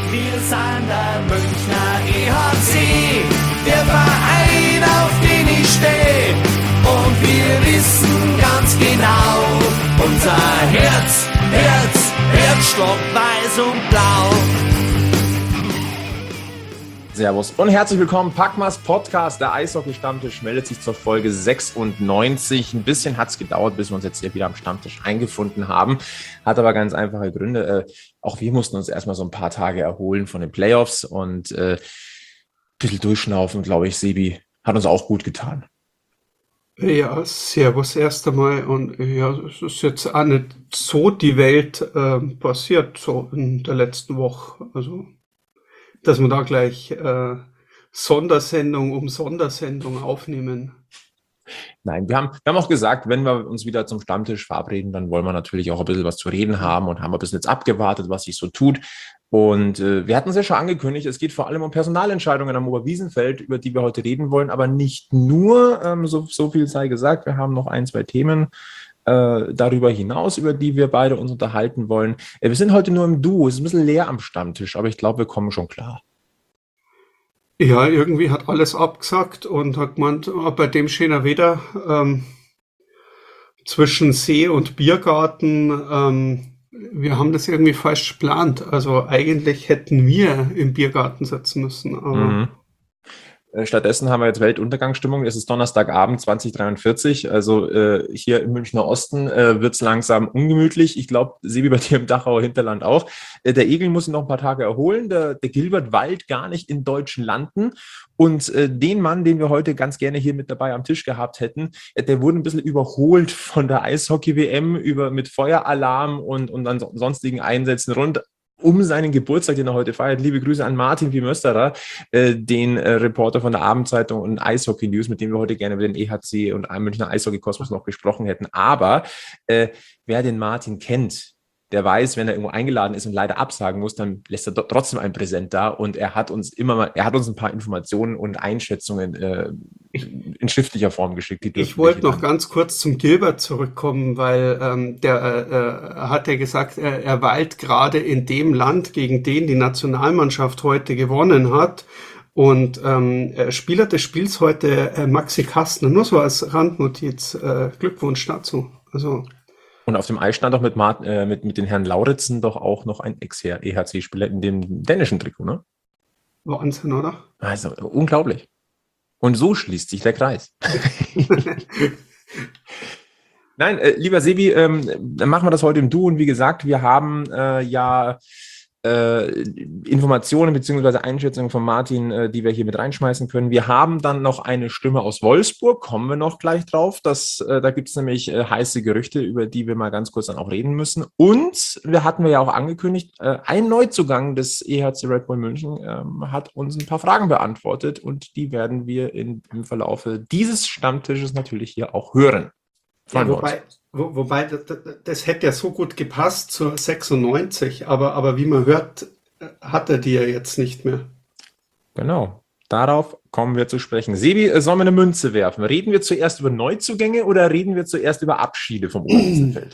Wir sind der Münchner EHC, der Verein, auf den ich stehe. Und wir wissen ganz genau, unser Herzstock weiß und blau. Servus und herzlich willkommen, Packmas Podcast, der Eishockey-Stammtisch meldet sich zur Folge 96. Ein bisschen hat es gedauert, bis wir uns jetzt hier wieder am Stammtisch eingefunden haben. Hat aber ganz einfache Gründe. Auch wir mussten uns erstmal so ein paar Tage erholen von den Playoffs und ein bisschen durchschnaufen, glaube ich. Sebi hat uns auch gut getan. Ja, servus erst einmal. Und ja, es ist jetzt auch nicht so die Welt passiert, so in der letzten Woche. Also, dass wir da gleich Sondersendung um Sondersendung aufnehmen. Nein, wir haben auch gesagt, wenn wir uns wieder zum Stammtisch verabreden, dann wollen wir natürlich auch ein bisschen was zu reden haben und haben ein bisschen jetzt abgewartet, was sich so tut. Und wir hatten es ja schon angekündigt, es geht vor allem um Personalentscheidungen am Oberwiesenfeld, über die wir heute reden wollen, aber nicht nur, so viel sei gesagt, wir haben noch ein, zwei Themen darüber hinaus, über die wir beide uns unterhalten wollen. Wir sind heute nur im Duo, es ist ein bisschen leer am Stammtisch, aber ich glaube, wir kommen schon klar. Ja, irgendwie hat alles abgesagt und hat gemeint, bei dem schöner Wetter zwischen See und Biergarten, wir haben das irgendwie falsch geplant. Also eigentlich hätten wir im Biergarten sitzen müssen. Aber Stattdessen haben wir jetzt Weltuntergangsstimmung. Es ist Donnerstagabend 2043. Also hier im Münchner Osten wird es langsam ungemütlich. Ich glaube, Sebi, bei dir im Dachauer Hinterland auch. Der Egel muss sich noch ein paar Tage erholen. Der Gilbert weilt gar nicht in deutschen Landen. Und den Mann, den wir heute ganz gerne hier mit dabei am Tisch gehabt hätten, der wurde ein bisschen überholt von der Eishockey-WM mit Feueralarm und dann sonstigen Einsätzen rund um seinen Geburtstag, den er heute feiert. Liebe Grüße an Martin Wimösterer, den Reporter von der Abendzeitung und Eishockey News, mit dem wir heute gerne über den EHC und einen Münchner Eishockey-Kosmos noch gesprochen hätten. Aber wer den Martin kennt, der weiß, wenn er irgendwo eingeladen ist und leider absagen muss, dann lässt er trotzdem ein Präsent da und er hat uns ein paar Informationen und Einschätzungen in schriftlicher Form geschickt. Ich wollte noch ganz kurz zum Gilbert zurückkommen, weil der hat ja gesagt, er weilt gerade in dem Land, gegen den die Nationalmannschaft heute gewonnen hat. Und Spieler des Spiels heute Maxi Kastner, nur so als Randnotiz. Glückwunsch dazu. Also und auf dem Eis stand auch mit den Herrn Lauritzen doch auch noch ein Ex-EHC-Spieler in dem dänischen Trikot, ne? Wahnsinn, oder? Also unglaublich. Und so schließt sich der Kreis. Nein, lieber Sebi, dann machen wir das heute im Duo. Und wie gesagt, wir haben Informationen bzw. Einschätzungen von Martin, die wir hier mit reinschmeißen können. Wir haben dann noch eine Stimme aus Wolfsburg, kommen wir noch gleich drauf. Da gibt es nämlich heiße Gerüchte, über die wir mal ganz kurz dann auch reden müssen. Und wir hatten ja auch angekündigt, ein Neuzugang des EHC Red Bull München hat uns ein paar Fragen beantwortet und die werden wir im Verlaufe dieses Stammtisches natürlich hier auch hören. Ja, wobei das hätte ja so gut gepasst zur 96, aber wie man hört, hat er die ja jetzt nicht mehr. Genau, darauf kommen wir zu sprechen. Sebi, sollen wir eine Münze werfen? Reden wir zuerst über Neuzugänge oder reden wir zuerst über Abschiede vom Oberwiesenfeld?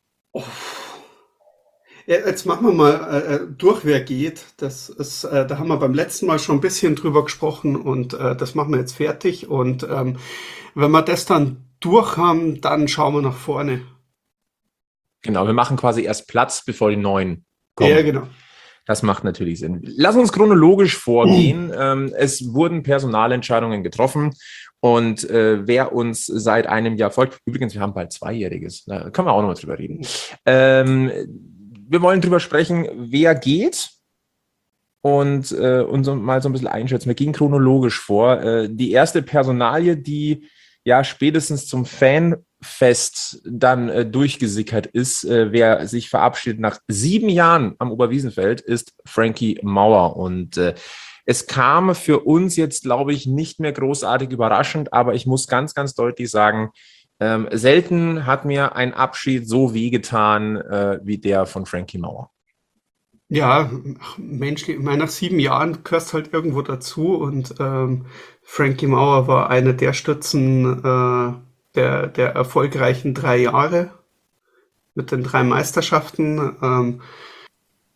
Ja, jetzt machen wir mal durch, wer geht. Das ist, da haben wir beim letzten Mal schon ein bisschen drüber gesprochen und das machen wir jetzt fertig. Und wenn wir das dann durch haben, dann schauen wir nach vorne. Genau, wir machen quasi erst Platz, bevor die Neuen kommen. Ja, genau. Das macht natürlich Sinn. Lass uns chronologisch vorgehen. Es wurden Personalentscheidungen getroffen und wer uns seit einem Jahr folgt, übrigens, wir haben bald Zweijähriges, da können wir auch nochmal drüber reden. Wir wollen drüber sprechen, wer geht und so mal so ein bisschen einschätzen. Wir gehen chronologisch vor. Die erste Personalie, die ja spätestens zum Fanfest dann durchgesickert ist, wer sich verabschiedet nach 7 Jahren am Oberwiesenfeld, ist Frankie Mauer. Und es kam für uns jetzt, glaube ich, nicht mehr großartig überraschend, aber ich muss ganz, ganz deutlich sagen, selten hat mir ein Abschied so wehgetan wie der von Frankie Mauer. Ja, menschlich, ich meine, nach 7 Jahren gehörst halt irgendwo dazu und Frankie Mauer war einer der Stützen der erfolgreichen 3 Jahre mit den 3 Meisterschaften.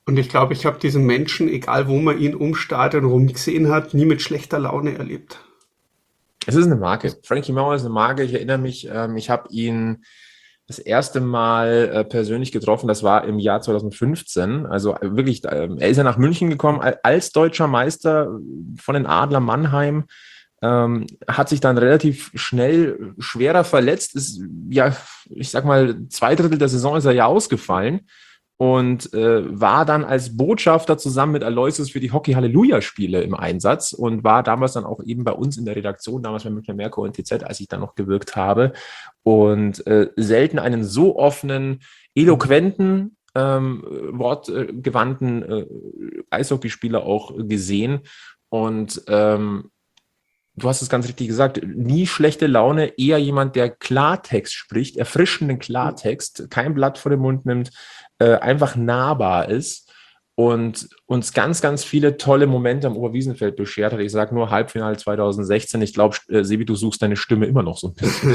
Und ich glaube, ich habe diesen Menschen, egal wo man ihn um Stadion rum gesehen hat, nie mit schlechter Laune erlebt. Es ist eine Marke. Frankie Mauer ist eine Marke. Ich erinnere mich, ich habe ihn das erste Mal persönlich getroffen. Das war im Jahr 2015. Also wirklich, er ist ja nach München gekommen als deutscher Meister von den Adler Mannheim. Hat sich dann relativ schnell schwerer verletzt. Ist, ja, ich sag mal, 2/3 der Saison ist er ja ausgefallen. Und war dann als Botschafter zusammen mit Aloysius für die Hockey-Halleluja-Spiele im Einsatz und war damals dann auch eben bei uns in der Redaktion, damals bei Münchner Merkur und TZ, als ich dann noch gewirkt habe. Und selten einen so offenen, eloquenten, wortgewandten Eishockeyspieler auch gesehen. Und du hast es ganz richtig gesagt, nie schlechte Laune, eher jemand, der Klartext spricht, erfrischenden Klartext, kein Blatt vor den Mund nimmt, einfach nahbar ist und uns ganz, ganz viele tolle Momente am Oberwiesenfeld beschert hat. Ich sage nur Halbfinale 2016. Ich glaube, Sebi, du suchst deine Stimme immer noch so ein bisschen.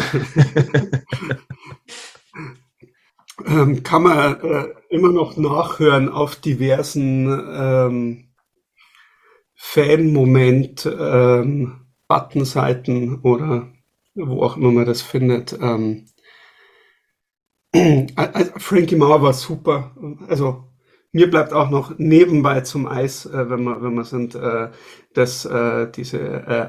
Kann man immer noch nachhören auf diversen Fan-Moment Buttonseiten oder wo auch immer man das findet. Frankie Mauer war super. Also mir bleibt auch noch nebenbei zum Eis, wenn wir sind, diese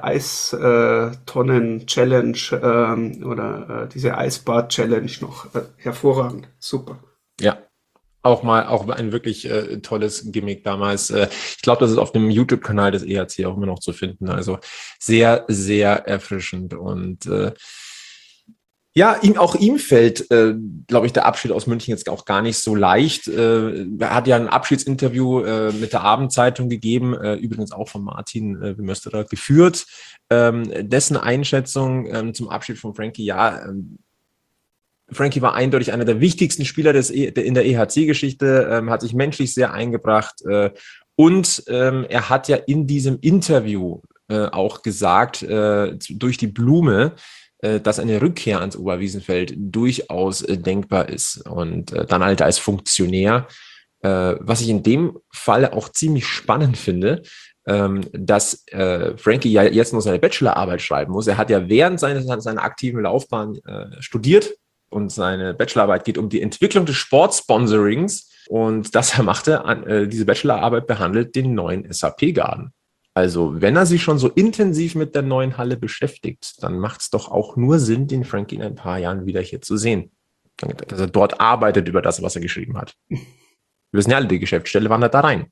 Eistonnen-Challenge oder diese Eisbad-Challenge noch hervorragend. Super. Ja. Auch ein wirklich tolles Gimmick damals. Ich glaube, das ist auf dem YouTube-Kanal des EHC auch immer noch zu finden. Also sehr, sehr erfrischend. Und ja, ihm fällt, glaube ich, der Abschied aus München jetzt auch gar nicht so leicht. Er hat ja ein Abschiedsinterview mit der Abendzeitung gegeben, übrigens auch von Martin Wimösterer geführt. Dessen Einschätzung zum Abschied von Frankie, ja, Frankie war eindeutig einer der wichtigsten Spieler in der EHC-Geschichte, hat sich menschlich sehr eingebracht und er hat ja in diesem Interview auch gesagt, durch die Blume, dass eine Rückkehr ans Oberwiesenfeld durchaus denkbar ist und dann halt als Funktionär, was ich in dem Fall auch ziemlich spannend finde, dass Frankie ja jetzt noch seine Bachelorarbeit schreiben muss. Er hat ja während seiner aktiven Laufbahn studiert, und seine Bachelorarbeit geht um die Entwicklung des Sportsponsorings. Und das er machte, diese Bachelorarbeit behandelt den neuen SAP-Garden. Also wenn er sich schon so intensiv mit der neuen Halle beschäftigt, dann macht es doch auch nur Sinn, den Frankie in ein paar Jahren wieder hier zu sehen. Dass er dort arbeitet über das, was er geschrieben hat. Wir wissen ja alle, die Geschäftsstelle wandert da rein.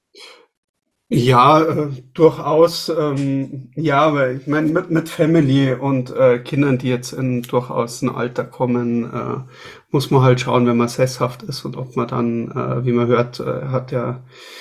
Ja, durchaus. Ja, aber ich meine, mit Family und Kindern, die jetzt in durchaus ein Alter kommen, muss man halt schauen, wenn man sesshaft ist und ob man dann, wie man hört, hat ja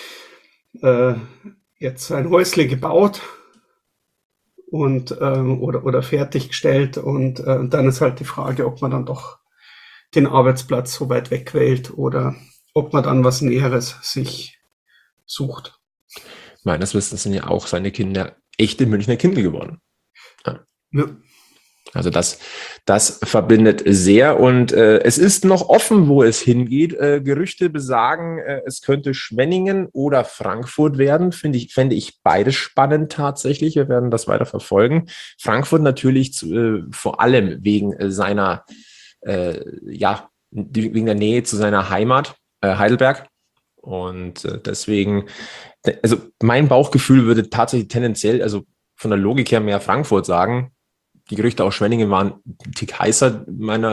jetzt ein Häusle gebaut und oder fertiggestellt und dann ist halt die Frage, ob man dann doch den Arbeitsplatz so weit weg wählt oder ob man dann was Näheres sich sucht. Meines Wissens sind ja auch seine Kinder echte Münchner Kinder geworden. Ja. Also das verbindet sehr und es ist noch offen, wo es hingeht. Gerüchte besagen, es könnte Schwenningen oder Frankfurt werden. Fände ich beides spannend tatsächlich. Wir werden das weiter verfolgen. Frankfurt natürlich vor allem wegen seiner, wegen der Nähe zu seiner Heimat, Heidelberg. Und deswegen, also mein Bauchgefühl würde tatsächlich tendenziell, also von der Logik her mehr Frankfurt sagen. Die Gerüchte aus Schwenningen waren ein Tick heißer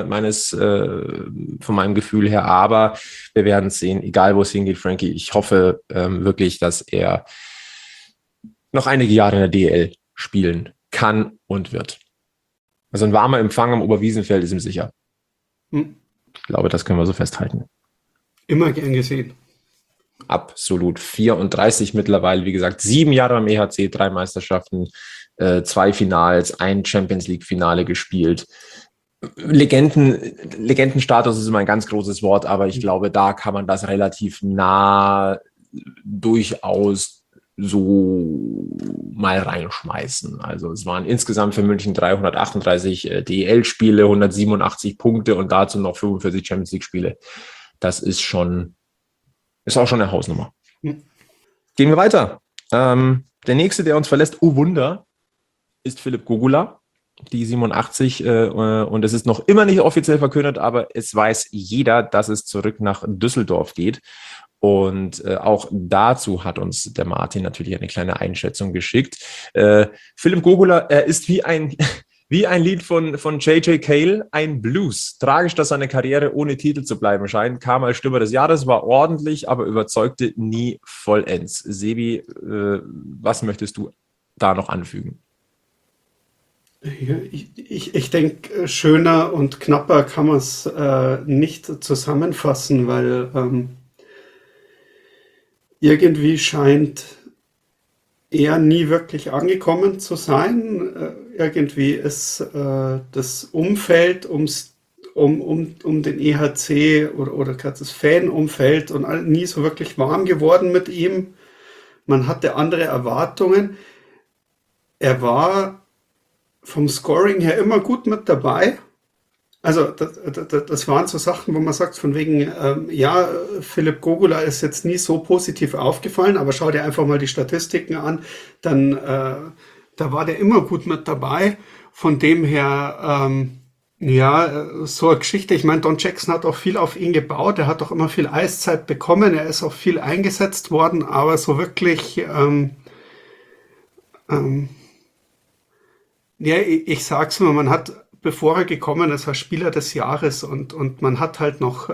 von meinem Gefühl her, aber wir werden es sehen, egal wo es hingeht, Frankie. Ich hoffe wirklich, dass er noch einige Jahre in der DEL spielen kann und wird. Also ein warmer Empfang am Oberwiesenfeld ist ihm sicher. Ich glaube, das können wir so festhalten. Immer gern gesehen. Absolut. 34 mittlerweile, wie gesagt, 7 Jahre beim EHC, 3 Meisterschaften, 2 Finals, ein Champions-League-Finale gespielt. Legendenstatus ist immer ein ganz großes Wort, aber ich glaube, da kann man das relativ nah durchaus so mal reinschmeißen. Also es waren insgesamt für München 338 DEL-Spiele, 187 Punkte und dazu noch 45 Champions-League-Spiele. Das ist schon Ist auch schon eine Hausnummer. Hm. Gehen wir weiter. Der nächste, der uns verlässt, oh Wunder, ist Philipp Gogula, die 87. Und es ist noch immer nicht offiziell verkündet, aber es weiß jeder, dass es zurück nach Düsseldorf geht. Und auch dazu hat uns der Martin natürlich eine kleine Einschätzung geschickt. Philipp Gogula, er ist wie ein Lied von J.J. Cale, ein Blues. Tragisch, dass seine Karriere ohne Titel zu bleiben scheint. Kam als Stürmer des Jahres, war ordentlich, aber überzeugte nie vollends. Sebi, was möchtest du da noch anfügen? Ja, ich denke, schöner und knapper kann man es nicht zusammenfassen, weil irgendwie scheint er nie wirklich angekommen zu sein. Irgendwie ist das Umfeld um den EHC oder gerade das Fanumfeld und nie so wirklich warm geworden mit ihm. Man hatte andere Erwartungen. Er war vom Scoring her immer gut mit dabei. Also das waren so Sachen, wo man sagt, von wegen, ja, Philipp Gogula ist jetzt nie so positiv aufgefallen, aber schau dir einfach mal die Statistiken an, dann da war der immer gut mit dabei. Von dem her, ja, so eine Geschichte. Ich meine, Don Jackson hat auch viel auf ihn gebaut, er hat auch immer viel Eiszeit bekommen, er ist auch viel eingesetzt worden, aber so wirklich, ja, ich sag's mal, man hat, bevor er gekommen ist, war Spieler des Jahres und man hat halt noch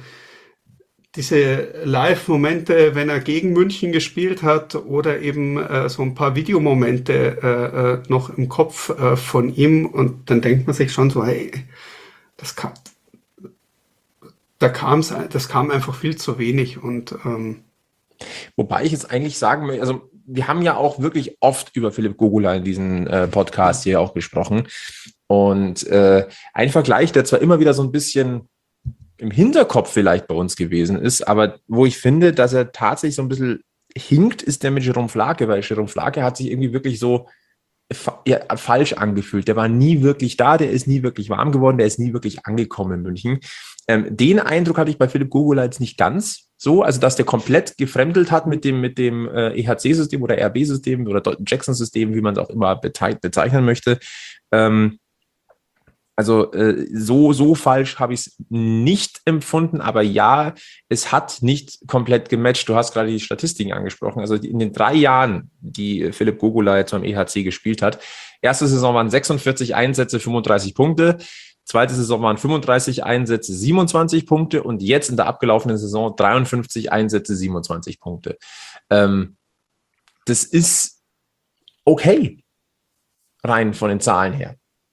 diese Live-Momente, wenn er gegen München gespielt hat oder eben so ein paar Videomomente noch im Kopf von ihm und dann denkt man sich schon so, hey, das kam, das kam einfach viel zu wenig und Wobei ich jetzt eigentlich sagen möchte, also wir haben ja auch wirklich oft über Philipp Gogula in diesem Podcast hier auch gesprochen. Und ein Vergleich, der zwar immer wieder so ein bisschen im Hinterkopf vielleicht bei uns gewesen ist, aber wo ich finde, dass er tatsächlich so ein bisschen hinkt, ist der mit Jerome Flake, weil Jerome Flake hat sich irgendwie wirklich so falsch angefühlt. Der war nie wirklich da, der ist nie wirklich warm geworden, der ist nie wirklich angekommen in München. Den Eindruck hatte ich bei Philipp Gogula jetzt nicht ganz so, also dass der komplett gefremdelt hat mit dem EHC-System oder RB-System oder Jackson-System, wie man es auch immer bezeichnen möchte. Also so falsch habe ich es nicht empfunden, aber ja, es hat nicht komplett gematcht. Du hast gerade die Statistiken angesprochen. Also in den 3 Jahren, die Philipp Gogula jetzt beim EHC gespielt hat, erste Saison waren 46 Einsätze, 35 Punkte. Zweite Saison waren 35 Einsätze, 27 Punkte und jetzt in der abgelaufenen Saison 53 Einsätze, 27 Punkte. Das ist okay, rein von den Zahlen her.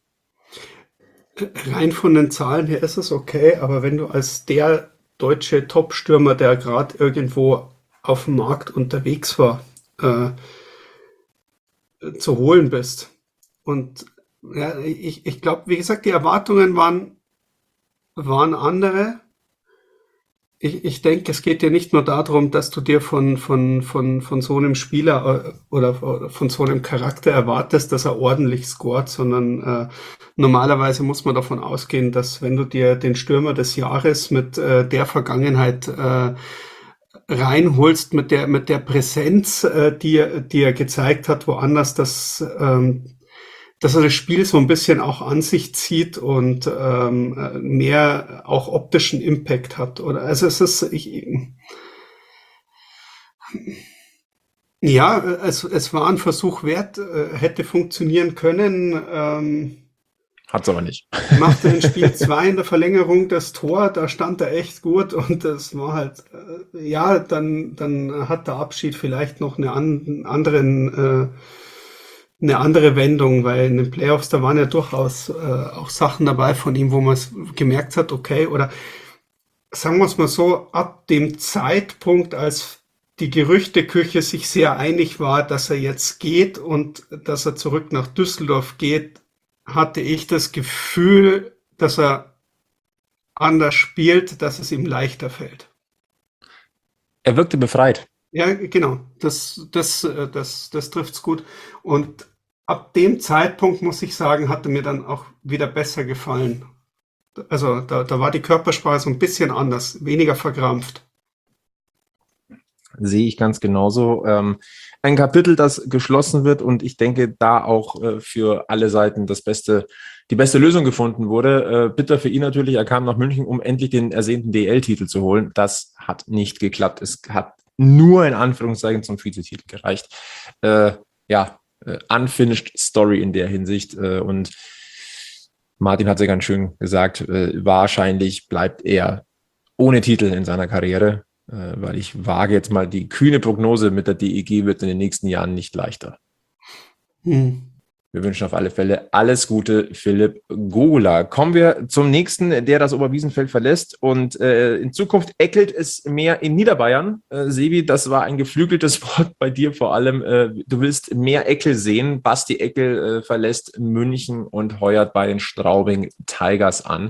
rein von den Zahlen her ist es okay, aber wenn du als der deutsche Top-Stürmer, der gerade irgendwo auf dem Markt unterwegs war, zu holen bist. Und ja, ich glaube, wie gesagt, die Erwartungen waren andere. Ich denke, es geht dir nicht nur darum, dass du dir von so einem Spieler oder von so einem Charakter erwartest, dass er ordentlich scoret, sondern normalerweise muss man davon ausgehen, dass wenn du dir den Stürmer des Jahres mit der Vergangenheit reinholst, mit der Präsenz, die er gezeigt hat, woanders, dass er das Spiel so ein bisschen auch an sich zieht und mehr auch optischen Impact hat. Oder also es ist ja, es war ein Versuch wert, hätte funktionieren können. Hat es aber nicht. Machte in Spiel 2 in der Verlängerung das Tor, da stand er echt gut und das war halt, ja, dann hat der Abschied vielleicht noch eine andere Wendung, weil in den Playoffs, da waren ja durchaus auch Sachen dabei von ihm, wo man es gemerkt hat, okay, oder sagen wir es mal so, ab dem Zeitpunkt, als die Gerüchteküche sich sehr einig war, dass er jetzt geht und dass er zurück nach Düsseldorf geht, hatte ich das Gefühl, dass er anders spielt, dass es ihm leichter fällt. Er wirkte befreit. Ja, genau. Das trifft's gut. Und ab dem Zeitpunkt, muss ich sagen, hatte mir dann auch wieder besser gefallen. Also da war die Körpersprache so ein bisschen anders, weniger verkrampft. Sehe ich ganz genauso. Ein Kapitel, das geschlossen wird und ich denke, da auch für alle Seiten die beste Lösung gefunden wurde. Bitter für ihn natürlich, er kam nach München, um endlich den ersehnten DL-Titel zu holen. Das hat nicht geklappt. Es hat nur in Anführungszeichen zum Vizetitel gereicht. Unfinished Story in der Hinsicht. Und Martin hat es ja ganz schön gesagt, wahrscheinlich bleibt er ohne Titel in seiner Karriere. Weil ich wage jetzt mal die kühne Prognose, mit der DEG wird in den nächsten Jahren nicht leichter. Wir wünschen auf alle Fälle alles Gute, Philipp Gogula. Kommen wir zum nächsten, der das Oberwiesenfeld verlässt und in Zukunft eckelt es mehr in Niederbayern. Sebi, das war ein geflügeltes Wort bei dir vor allem. Du willst mehr Eckel sehen. Basti Eckel verlässt München und heuert bei den Straubing Tigers an.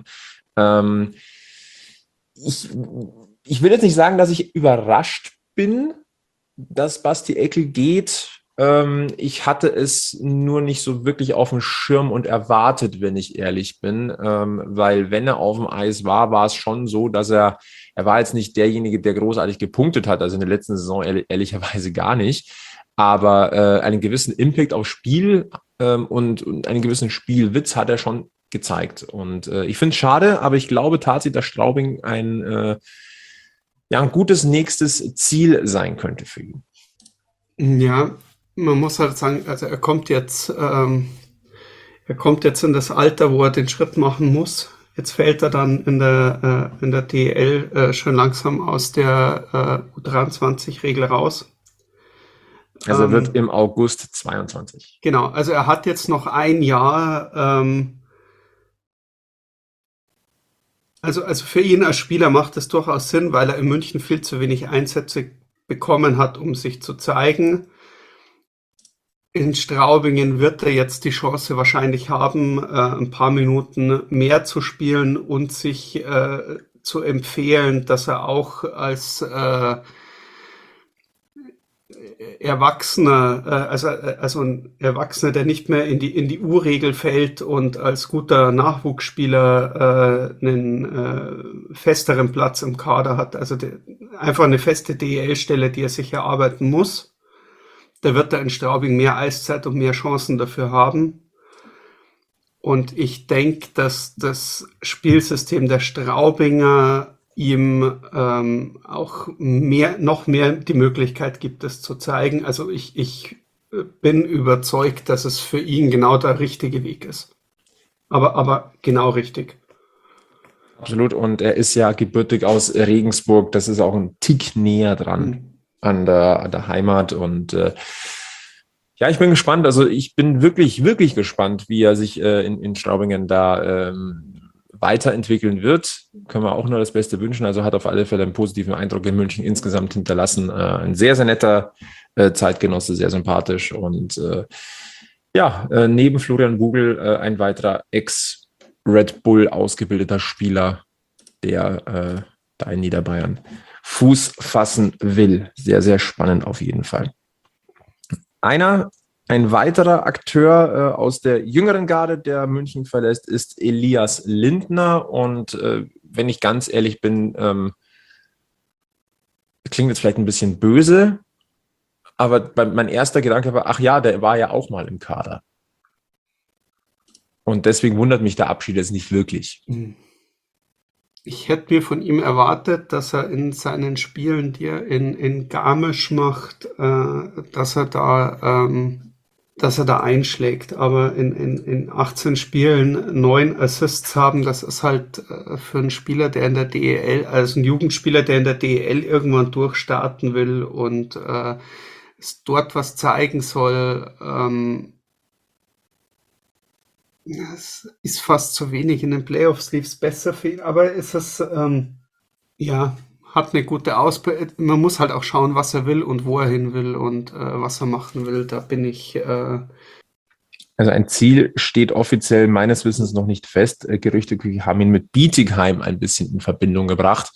Ich will jetzt nicht sagen, dass ich überrascht bin, dass Basti Eckel geht. Ich hatte es nur nicht so wirklich auf dem Schirm und erwartet, wenn ich ehrlich bin. Weil wenn er auf dem Eis war, war es schon so, dass er war jetzt nicht derjenige, der großartig gepunktet hat. Also in der letzten Saison ehrlicherweise gar nicht. Aber einen gewissen Impact aufs Spiel und einen gewissen Spielwitz hat er schon gezeigt. Und ich finde es schade, aber ich glaube tatsächlich, dass Straubing ein gutes nächstes Ziel sein könnte für ihn. Ja, man muss halt sagen, also er kommt jetzt in das Alter, wo er den Schritt machen muss. Jetzt fällt er dann in der DEL schon langsam aus der U23-Regel raus. Also er wird im August 22. Genau, also er hat jetzt noch ein Jahr. Also für ihn als Spieler macht es durchaus Sinn, weil er in München viel zu wenig Einsätze bekommen hat, um sich zu zeigen. In Straubingen wird er jetzt die Chance wahrscheinlich haben, ein paar Minuten mehr zu spielen und sich zu empfehlen, dass er auch als Erwachsener, also ein Erwachsener, der nicht mehr in die U-Regel fällt und als guter Nachwuchsspieler einen festeren Platz im Kader hat, also einfach eine feste DEL-Stelle, die er sich erarbeiten muss. Da wird er in Straubing mehr Eiszeit und mehr Chancen dafür haben. Und ich denke, dass das Spielsystem der Straubinger ihm auch noch mehr die Möglichkeit gibt, es zu zeigen. Also ich bin überzeugt, dass es für ihn genau der richtige Weg ist. Aber genau richtig. Absolut. Und er ist ja gebürtig aus Regensburg. Das ist auch ein Tick näher dran an der Heimat. Und ich bin gespannt. Also ich bin wirklich, wirklich gespannt, wie er sich in Straubingen da weiterentwickeln wird. Können wir auch nur das Beste wünschen. Also hat auf alle Fälle einen positiven Eindruck in München insgesamt hinterlassen. Ein sehr, sehr netter Zeitgenosse, sehr sympathisch. Und neben Florian Bugel ein weiterer Ex-Red Bull ausgebildeter Spieler, der da in Niederbayern Fuß fassen will. Sehr, sehr spannend auf jeden Fall. Ein weiterer Akteur aus der jüngeren Garde, der München verlässt, ist Elias Lindner. Und wenn ich ganz ehrlich bin, klingt jetzt vielleicht ein bisschen böse, aber mein erster Gedanke war, der war ja auch mal im Kader. Und deswegen wundert mich der Abschied jetzt nicht wirklich. Ich hätte mir von ihm erwartet, dass er in seinen Spielen, die er in Garmisch macht, dass er da einschlägt. Aber in 18 Spielen 9 Assists haben, das ist halt für einen Spieler, der in der DEL, also ein Jugendspieler, der in der DEL irgendwann durchstarten will und es dort was zeigen soll, es ist fast zu wenig. In den Playoffs lief es besser für ihn, aber es ist, hat eine gute Ausbildung. Man muss halt auch schauen, was er will und wo er hin will und was er machen will. Da bin ich... Also ein Ziel steht offiziell meines Wissens noch nicht fest. Gerüchte haben ihn mit Bietigheim ein bisschen in Verbindung gebracht.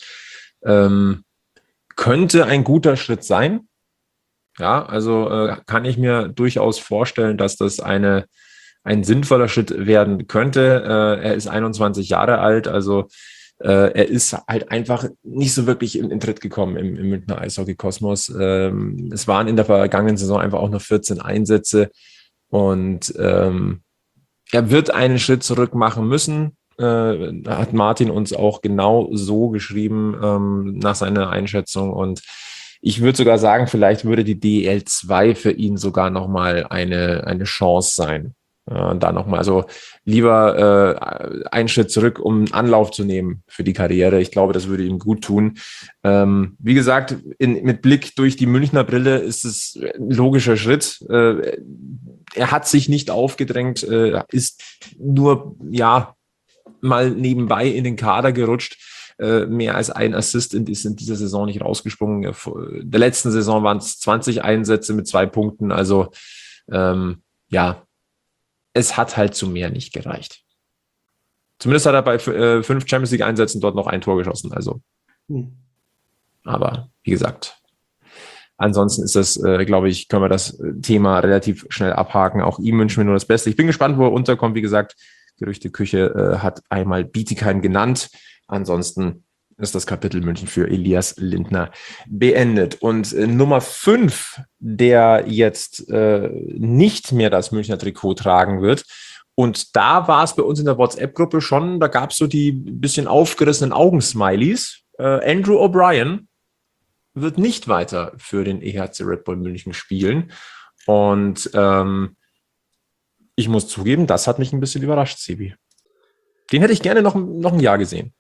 Könnte ein guter Schritt sein. Ja, also kann ich mir durchaus vorstellen, dass das ein sinnvoller Schritt werden könnte. Er ist 21 Jahre alt, also Er ist halt einfach nicht so wirklich in Tritt gekommen im Münchner Eishockey-Kosmos. Es waren in der vergangenen Saison einfach auch nur 14 Einsätze und er wird einen Schritt zurück machen müssen. Hat Martin uns auch genau so geschrieben nach seiner Einschätzung. Und ich würde sogar sagen, vielleicht würde die DEL 2 für ihn sogar nochmal eine Chance sein. Da nochmal, also lieber einen Schritt zurück, um Anlauf zu nehmen für die Karriere. Ich glaube, das würde ihm gut tun. Wie gesagt, mit Blick durch die Münchner Brille ist es ein logischer Schritt. Er hat sich nicht aufgedrängt, ist nur, ja, mal nebenbei in den Kader gerutscht. Mehr als ein Assist ist in dieser Saison nicht rausgesprungen. Der letzten Saison waren es 20 Einsätze mit 2 Punkten. Also ja, es hat halt zu mehr nicht gereicht. Zumindest hat er bei 5 Champions League Einsätzen dort noch ein Tor geschossen. Also, aber wie gesagt, ansonsten ist das, glaube ich, können wir das Thema relativ schnell abhaken. Auch ihm wünschen wir nur das Beste. Ich bin gespannt, wo er unterkommt. Wie gesagt, Gerüchteküche hat einmal Bietigheim genannt. Ansonsten ist das Kapitel München für Elias Lindner beendet. Und Nummer 5, der jetzt nicht mehr das Münchner Trikot tragen wird. Und da war es bei uns in der WhatsApp-Gruppe schon, da gab es so die bisschen aufgerissenen Augensmileys. Andrew O'Brien wird nicht weiter für den EHC Red Bull München spielen. Und ich muss zugeben, das hat mich ein bisschen überrascht, Sebi. Den hätte ich gerne noch ein Jahr gesehen.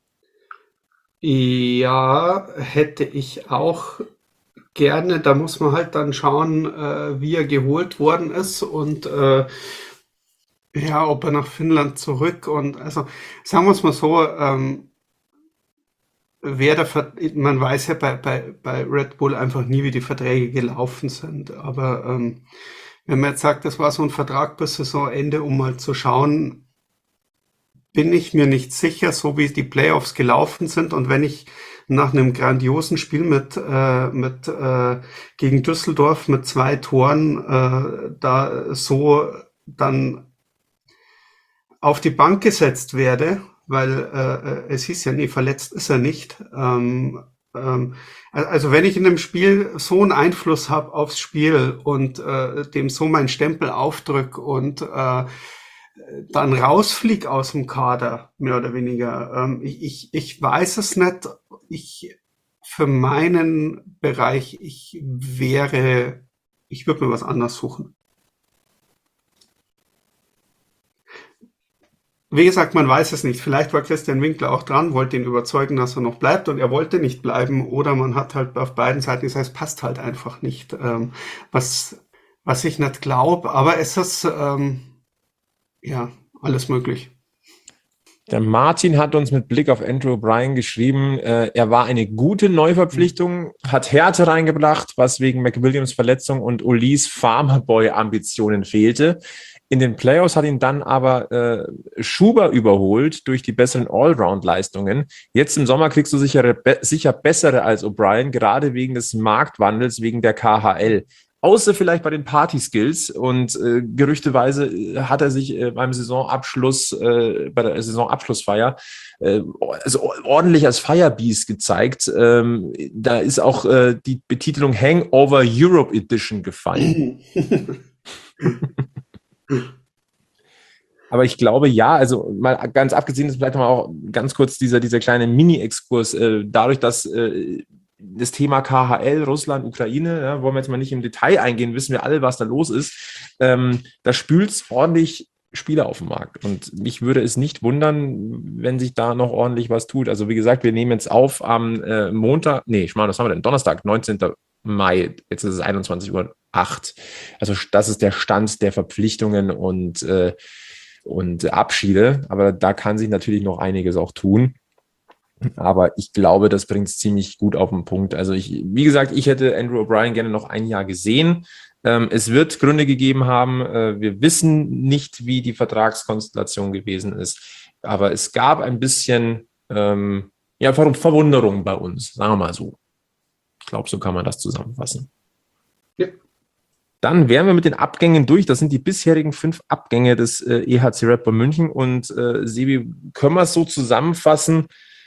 Ja, hätte ich auch gerne. Da muss man halt dann schauen, wie er geholt worden ist und ja, ob er nach Finnland zurück und also sagen wir es mal so, man weiß ja bei Red Bull einfach nie, wie die Verträge gelaufen sind. Aber wenn man jetzt sagt, das war so ein Vertrag bis Saisonende, um mal zu schauen, bin ich mir nicht sicher, so wie die Playoffs gelaufen sind. Und wenn ich nach einem grandiosen Spiel gegen Düsseldorf mit 2 Toren da so dann auf die Bank gesetzt werde, weil es hieß ja, nee, verletzt ist er nicht. Also wenn ich in einem Spiel so einen Einfluss habe aufs Spiel und dem so meinen Stempel aufdrück und dann rausflieg aus dem Kader, mehr oder weniger. Ich weiß es nicht. Für meinen Bereich, ich würde mir was anderes suchen. Wie gesagt, man weiß es nicht. Vielleicht war Christian Winkler auch dran, wollte ihn überzeugen, dass er noch bleibt und er wollte nicht bleiben. Oder man hat halt auf beiden Seiten gesagt, es passt halt einfach nicht. Was ich nicht glaube, aber es ist ja, alles möglich. Der Martin hat uns mit Blick auf Andrew O'Brien geschrieben, er war eine gute Neuverpflichtung, hat Härte reingebracht, was wegen McWilliams Verletzung und Ulis Farmerboy-Ambitionen fehlte. In den Playoffs hat ihn dann aber Schuber überholt durch die besseren Allround-Leistungen. Jetzt im Sommer kriegst du sicher bessere als O'Brien, gerade wegen des Marktwandels, wegen der KHL. Außer vielleicht bei den Party-Skills und gerüchteweise hat er sich beim Saisonabschluss, bei der Saisonabschlussfeier also ordentlich als Firebeast gezeigt. Da ist auch die Betitelung Hangover Europe Edition gefallen. Aber ich glaube, ja, also mal ganz abgesehen, ist vielleicht mal auch ganz kurz dieser kleine Mini-Exkurs, dadurch, dass das Thema KHL, Russland, Ukraine, ja, wollen wir jetzt mal nicht im Detail eingehen, wissen wir alle, was da los ist. Da spült es ordentlich Spieler auf den Markt. Und mich würde es nicht wundern, wenn sich da noch ordentlich was tut. Also wie gesagt, wir nehmen jetzt auf am Montag, was haben wir denn? Donnerstag, 19. Mai, jetzt ist es 21:08 Uhr. Also das ist der Stand der Verpflichtungen und Abschiede. Aber da kann sich natürlich noch einiges auch tun. Aber ich glaube, das bringt es ziemlich gut auf den Punkt. Also wie gesagt, ich hätte Andrew O'Brien gerne noch ein Jahr gesehen. Es wird Gründe gegeben haben. Wir wissen nicht, wie die Vertragskonstellation gewesen ist. Aber es gab ein bisschen Verwunderung bei uns, sagen wir mal so. Ich glaube, so kann man das zusammenfassen. Ja. Dann wären wir mit den Abgängen durch. Das sind die bisherigen 5 Abgänge des EHC Red Bull München. Und Sebi, können wir es so zusammenfassen?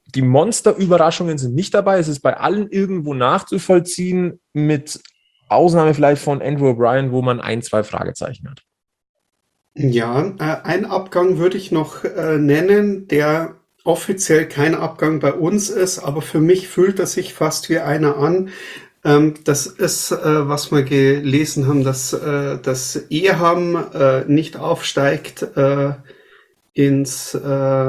die Monsterüberraschungen sind nicht dabei. Es ist bei allen irgendwo nachzuvollziehen, mit Ausnahme vielleicht von Andrew O'Brien, wo man 1, 2 Fragezeichen hat. Ja, einen Abgang würde ich noch nennen, der offiziell kein Abgang bei uns ist, aber für mich fühlt er sich fast wie einer an. Das ist, was wir gelesen haben, dass Eham nicht aufsteigt ins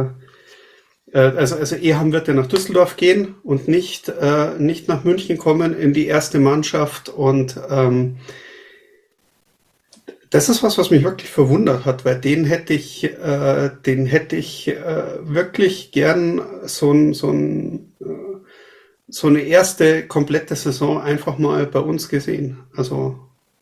also Eham wird ja nach Düsseldorf gehen und nicht nach München kommen in die erste Mannschaft. Und das ist was mich wirklich verwundert hat, weil den hätte ich wirklich gern so eine erste komplette Saison einfach mal bei uns gesehen. Also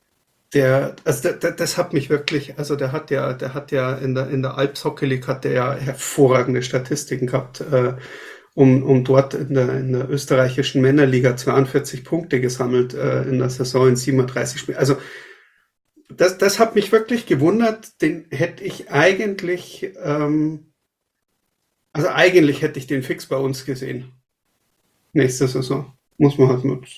das hat mich wirklich, also der hat ja in der Alps Hockey League hat der ja hervorragende Statistiken gehabt, um dort in der österreichischen Männerliga 42 Punkte gesammelt in der Saison in 37 Spielen. Also das hat mich wirklich gewundert. Den hätte ich eigentlich hätte ich den fix bei uns gesehen. Nächste Saison. Muss man halt nutzen.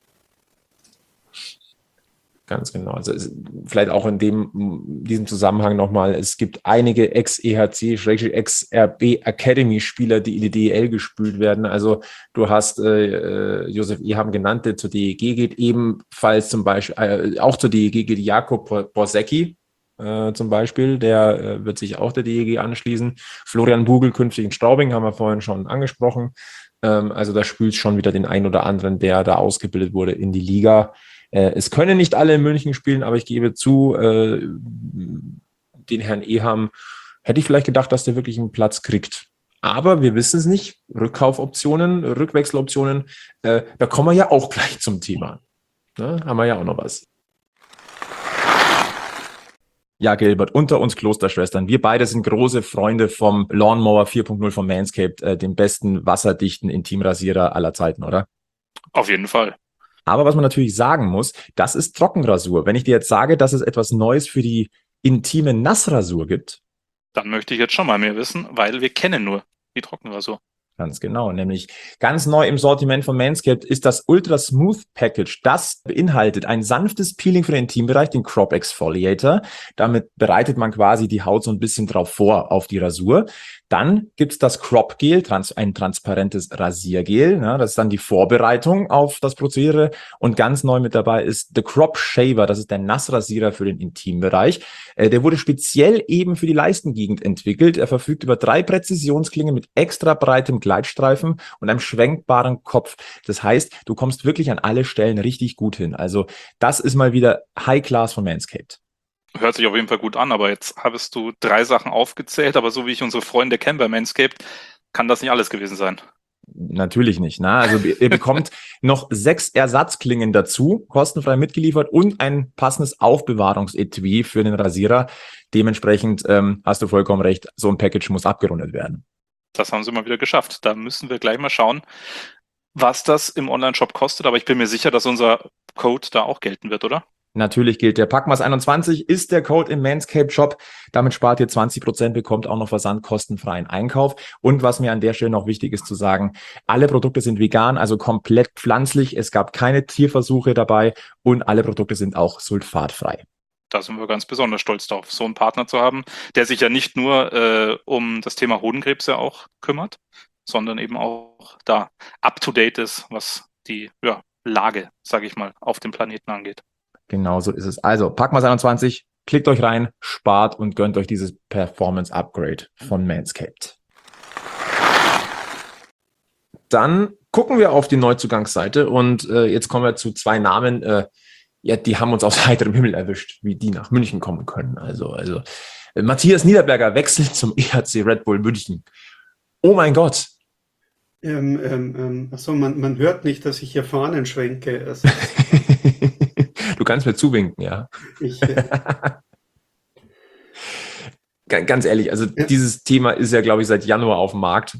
Ganz genau. Also vielleicht auch in diesem Zusammenhang nochmal, es gibt einige Ex-EHC, Ex-RB Academy-Spieler, die in die DEL gespült werden. Also du hast Josef Eham genannt, der zur DEG geht, ebenfalls zum Beispiel, auch zur DEG geht Jakob Borsecki zum Beispiel, der wird sich auch der DEG anschließen. Florian Bugel künftig in Straubing, haben wir vorhin schon angesprochen. Also da spült schon wieder den einen oder anderen, der da ausgebildet wurde, in die Liga. Es können nicht alle in München spielen, aber ich gebe zu, den Herrn Eham hätte ich vielleicht gedacht, dass der wirklich einen Platz kriegt. Aber wir wissen es nicht. Rückkaufoptionen, Rückwechseloptionen, da kommen wir ja auch gleich zum Thema. Ne? Haben wir ja auch noch was. Ja, Gilbert, unter uns Klosterschwestern. Wir beide sind große Freunde vom Lawnmower 4.0 von Manscaped, dem besten wasserdichten Intimrasierer aller Zeiten, oder? Auf jeden Fall. Aber was man natürlich sagen muss, das ist Trockenrasur. Wenn ich dir jetzt sage, dass es etwas Neues für die intime Nassrasur gibt. Dann möchte ich jetzt schon mal mehr wissen, weil wir kennen nur die Trockenrasur. Ganz genau, nämlich ganz neu im Sortiment von Manscaped ist das Ultra Smooth Package. Das beinhaltet ein sanftes Peeling für den Intimbereich, den Crop Exfoliator. Damit bereitet man quasi die Haut so ein bisschen drauf vor auf die Rasur. Dann gibt's das Crop Gel, ein transparentes Rasiergel. Ja, das ist dann die Vorbereitung auf das Prozedere. Und ganz neu mit dabei ist The Crop Shaver. Das ist der Nassrasierer für den Intimbereich. Der wurde speziell eben für die Leistengegend entwickelt. Er verfügt über 3 Präzisionsklingen mit extra breitem Gleitstreifen und einem schwenkbaren Kopf. Das heißt, du kommst wirklich an alle Stellen richtig gut hin. Also das ist mal wieder High Class von Manscaped. Hört sich auf jeden Fall gut an, aber jetzt hast du 3 Sachen aufgezählt, aber so wie ich unsere Freunde kenne bei Manscaped, kann das nicht alles gewesen sein. Natürlich nicht. Ne? Also ihr bekommt noch 6 Ersatzklingen dazu, kostenfrei mitgeliefert und ein passendes Aufbewahrungsetui für den Rasierer. Dementsprechend hast du vollkommen recht, so ein Package muss abgerundet werden. Das haben sie mal wieder geschafft. Da müssen wir gleich mal schauen, was das im Online-Shop kostet, aber ich bin mir sicher, dass unser Code da auch gelten wird, oder? Natürlich gilt der Packmas21 ist der Code im Manscaped Shop. Damit spart ihr 20%, bekommt auch noch versandkostenfreien Einkauf. Und was mir an der Stelle noch wichtig ist zu sagen, alle Produkte sind vegan, also komplett pflanzlich. Es gab keine Tierversuche dabei und alle Produkte sind auch sulfatfrei. Da sind wir ganz besonders stolz drauf, so einen Partner zu haben, der sich ja nicht nur um das Thema Hodenkrebs ja auch kümmert, sondern eben auch da up-to-date ist, was die Lage, sage ich mal, auf dem Planeten angeht. Genau so ist es. Also, Packmas21, klickt euch rein, spart und gönnt euch dieses Performance-Upgrade von Manscaped. Dann gucken wir auf die Neuzugangsseite und jetzt kommen wir zu 2 Namen, die haben uns aus heiterem Himmel erwischt, wie die nach München kommen können. Also Matthias Niederberger wechselt zum EHC Red Bull München. Oh mein Gott. Achso, man hört nicht, dass ich hier Fahnen schwenke. Also du kannst mir zuwinken, ja. Ganz ehrlich, also dieses Thema ist ja, glaube ich, seit Januar auf dem Markt.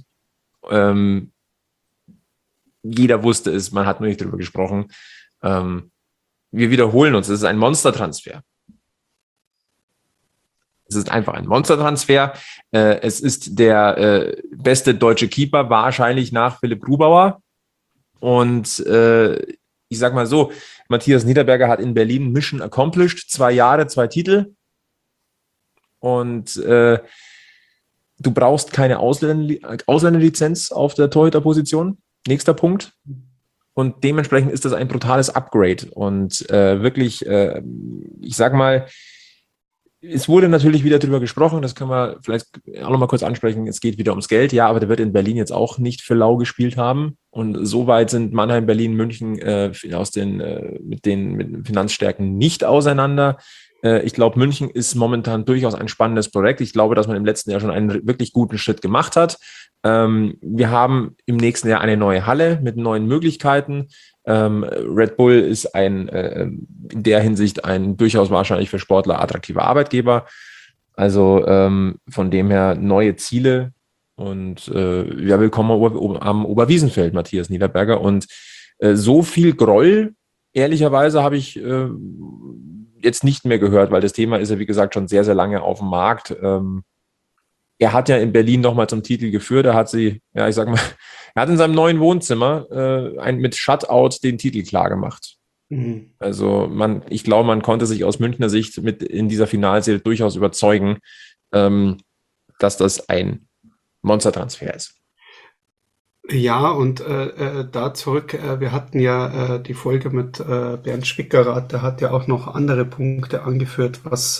Jeder wusste es, man hat nur nicht drüber gesprochen. Wir wiederholen uns, es ist ein Monstertransfer. Es ist einfach ein Monstertransfer. Es ist der beste deutsche Keeper, wahrscheinlich nach Philipp Grubauer. Und ich sag mal so, Matthias Niederberger hat in Berlin Mission accomplished, 2 Jahre, 2 Titel. Und du brauchst keine Ausländerlizenz auf der Torhüterposition. Nächster Punkt. Und dementsprechend ist das ein brutales Upgrade. Und wirklich, ich sag mal, es wurde natürlich wieder darüber gesprochen, das können wir vielleicht auch noch mal kurz ansprechen, es geht wieder ums Geld, ja, aber der wird in Berlin jetzt auch nicht für lau gespielt haben. Und so weit sind Mannheim, Berlin, München mit den Finanzstärken nicht auseinander. Ich glaube, München ist momentan durchaus ein spannendes Projekt. Ich glaube, dass man im letzten Jahr schon einen wirklich guten Schritt gemacht hat. Wir haben im nächsten Jahr eine neue Halle mit neuen Möglichkeiten. Red Bull ist in der Hinsicht ein durchaus wahrscheinlich für Sportler attraktiver Arbeitgeber. Also von dem her neue Ziele und ja, willkommen am Oberwiesenfeld, Matthias Niederberger. Und so viel Groll, ehrlicherweise, habe ich jetzt nicht mehr gehört, weil das Thema ist ja, wie gesagt, schon sehr, sehr lange auf dem Markt. Er hat ja in Berlin nochmal zum Titel geführt. Er hat er hat in seinem neuen Wohnzimmer mit Shutout den Titel klar gemacht. Mhm. Also ich glaube, man konnte sich aus Münchner Sicht in dieser Finalserie durchaus überzeugen, dass das ein Monstertransfer ist. Ja, und da zurück, wir hatten ja die Folge mit Bernd Schwickerath, der hat ja auch noch andere Punkte angeführt, was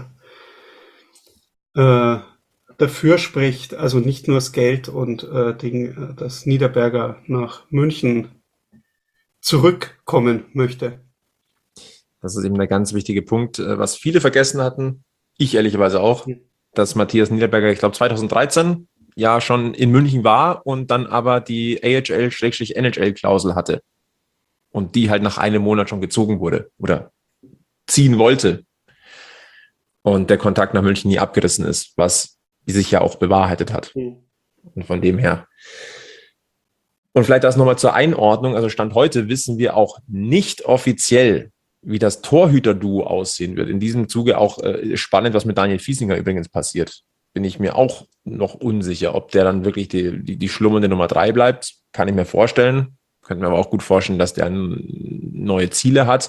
dafür spricht, also nicht nur das Geld und dass Niederberger nach München zurückkommen möchte. Das ist eben der ganz wichtige Punkt, was viele vergessen hatten, ich ehrlicherweise auch, dass Matthias Niederberger, ich glaube 2013, ja schon in München war und dann aber die AHL/NHL-Klausel hatte und die halt nach einem Monat schon gezogen wurde oder ziehen wollte und der Kontakt nach München nie abgerissen ist, was sich ja auch bewahrheitet hat. Und von dem her. Und vielleicht das nochmal zur Einordnung, also Stand heute wissen wir auch nicht offiziell, wie das Torhüter-Duo aussehen wird. In diesem Zuge auch spannend, was mit Daniel Fiesinger übrigens passiert. Bin ich mir auch noch unsicher, ob der dann wirklich die schlummernde Nummer 3 bleibt. Kann ich mir vorstellen. Könnte mir aber auch gut vorstellen, dass der neue Ziele hat.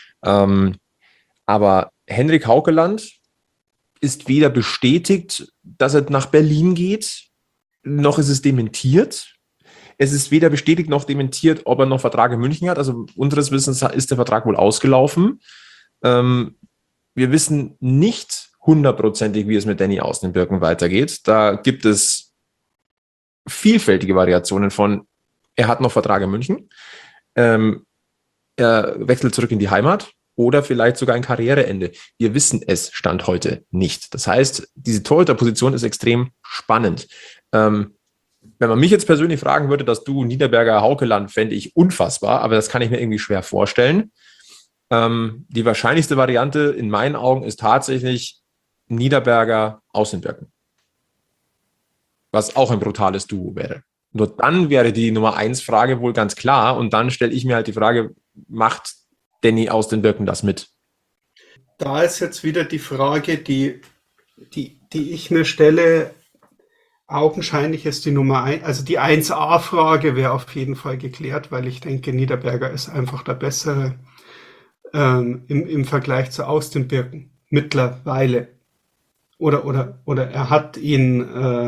Aber Henrik Haukeland ist weder bestätigt, dass er nach Berlin geht, noch ist es dementiert. Es ist weder bestätigt noch dementiert, ob er noch Vertrag in München hat. Also unseres Wissens ist der Vertrag wohl ausgelaufen. Wir wissen nicht hundertprozentig, wie es mit Danny aus den Birken weitergeht. Da gibt es vielfältige Variationen von, er hat noch Vertrag in München, er wechselt zurück in die Heimat oder vielleicht sogar ein Karriereende. Wir wissen es Stand heute nicht. Das heißt, diese Torhüterposition ist extrem spannend. Wenn man mich jetzt persönlich fragen würde, dass du Niederberger Haukeland, fände ich unfassbar, aber das kann ich mir irgendwie schwer vorstellen. Die wahrscheinlichste Variante in meinen Augen ist tatsächlich Niederberger aus den Birken. Was auch ein brutales Duo wäre. Nur dann wäre die Nummer 1 Frage wohl ganz klar und dann stelle ich mir halt die Frage, macht Danny aus den Birken das mit? Da ist jetzt wieder die Frage, die ich mir stelle, augenscheinlich ist die Nummer 1, also die 1A-Frage wäre auf jeden Fall geklärt, weil ich denke, Niederberger ist einfach der Bessere im Vergleich zu Aus den Birken mittlerweile. Oder er hat ihn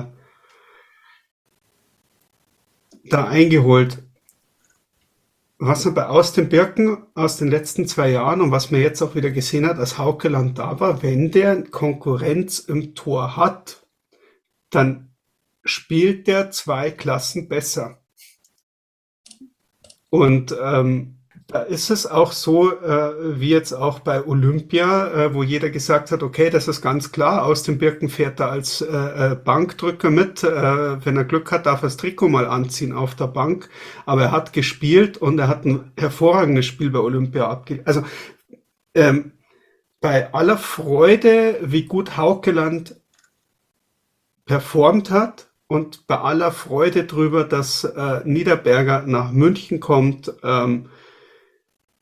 da eingeholt. Was man bei Aus den Birken aus den letzten 2 Jahren und was man jetzt auch wieder gesehen hat, als Haukeland da war, wenn der Konkurrenz im Tor hat, dann spielt der 2 Klassen besser. Und da ist es auch so, wie jetzt auch bei Olympia, wo jeder gesagt hat, okay, das ist ganz klar, Aus den Birken fährt er als Bankdrücker mit. Wenn er Glück hat, darf er das Trikot mal anziehen auf der Bank. Aber er hat gespielt und er hat ein hervorragendes Spiel bei Olympia abgegeben. Also bei aller Freude, wie gut Haukeland performt hat und bei aller Freude drüber, dass Niederberger nach München kommt,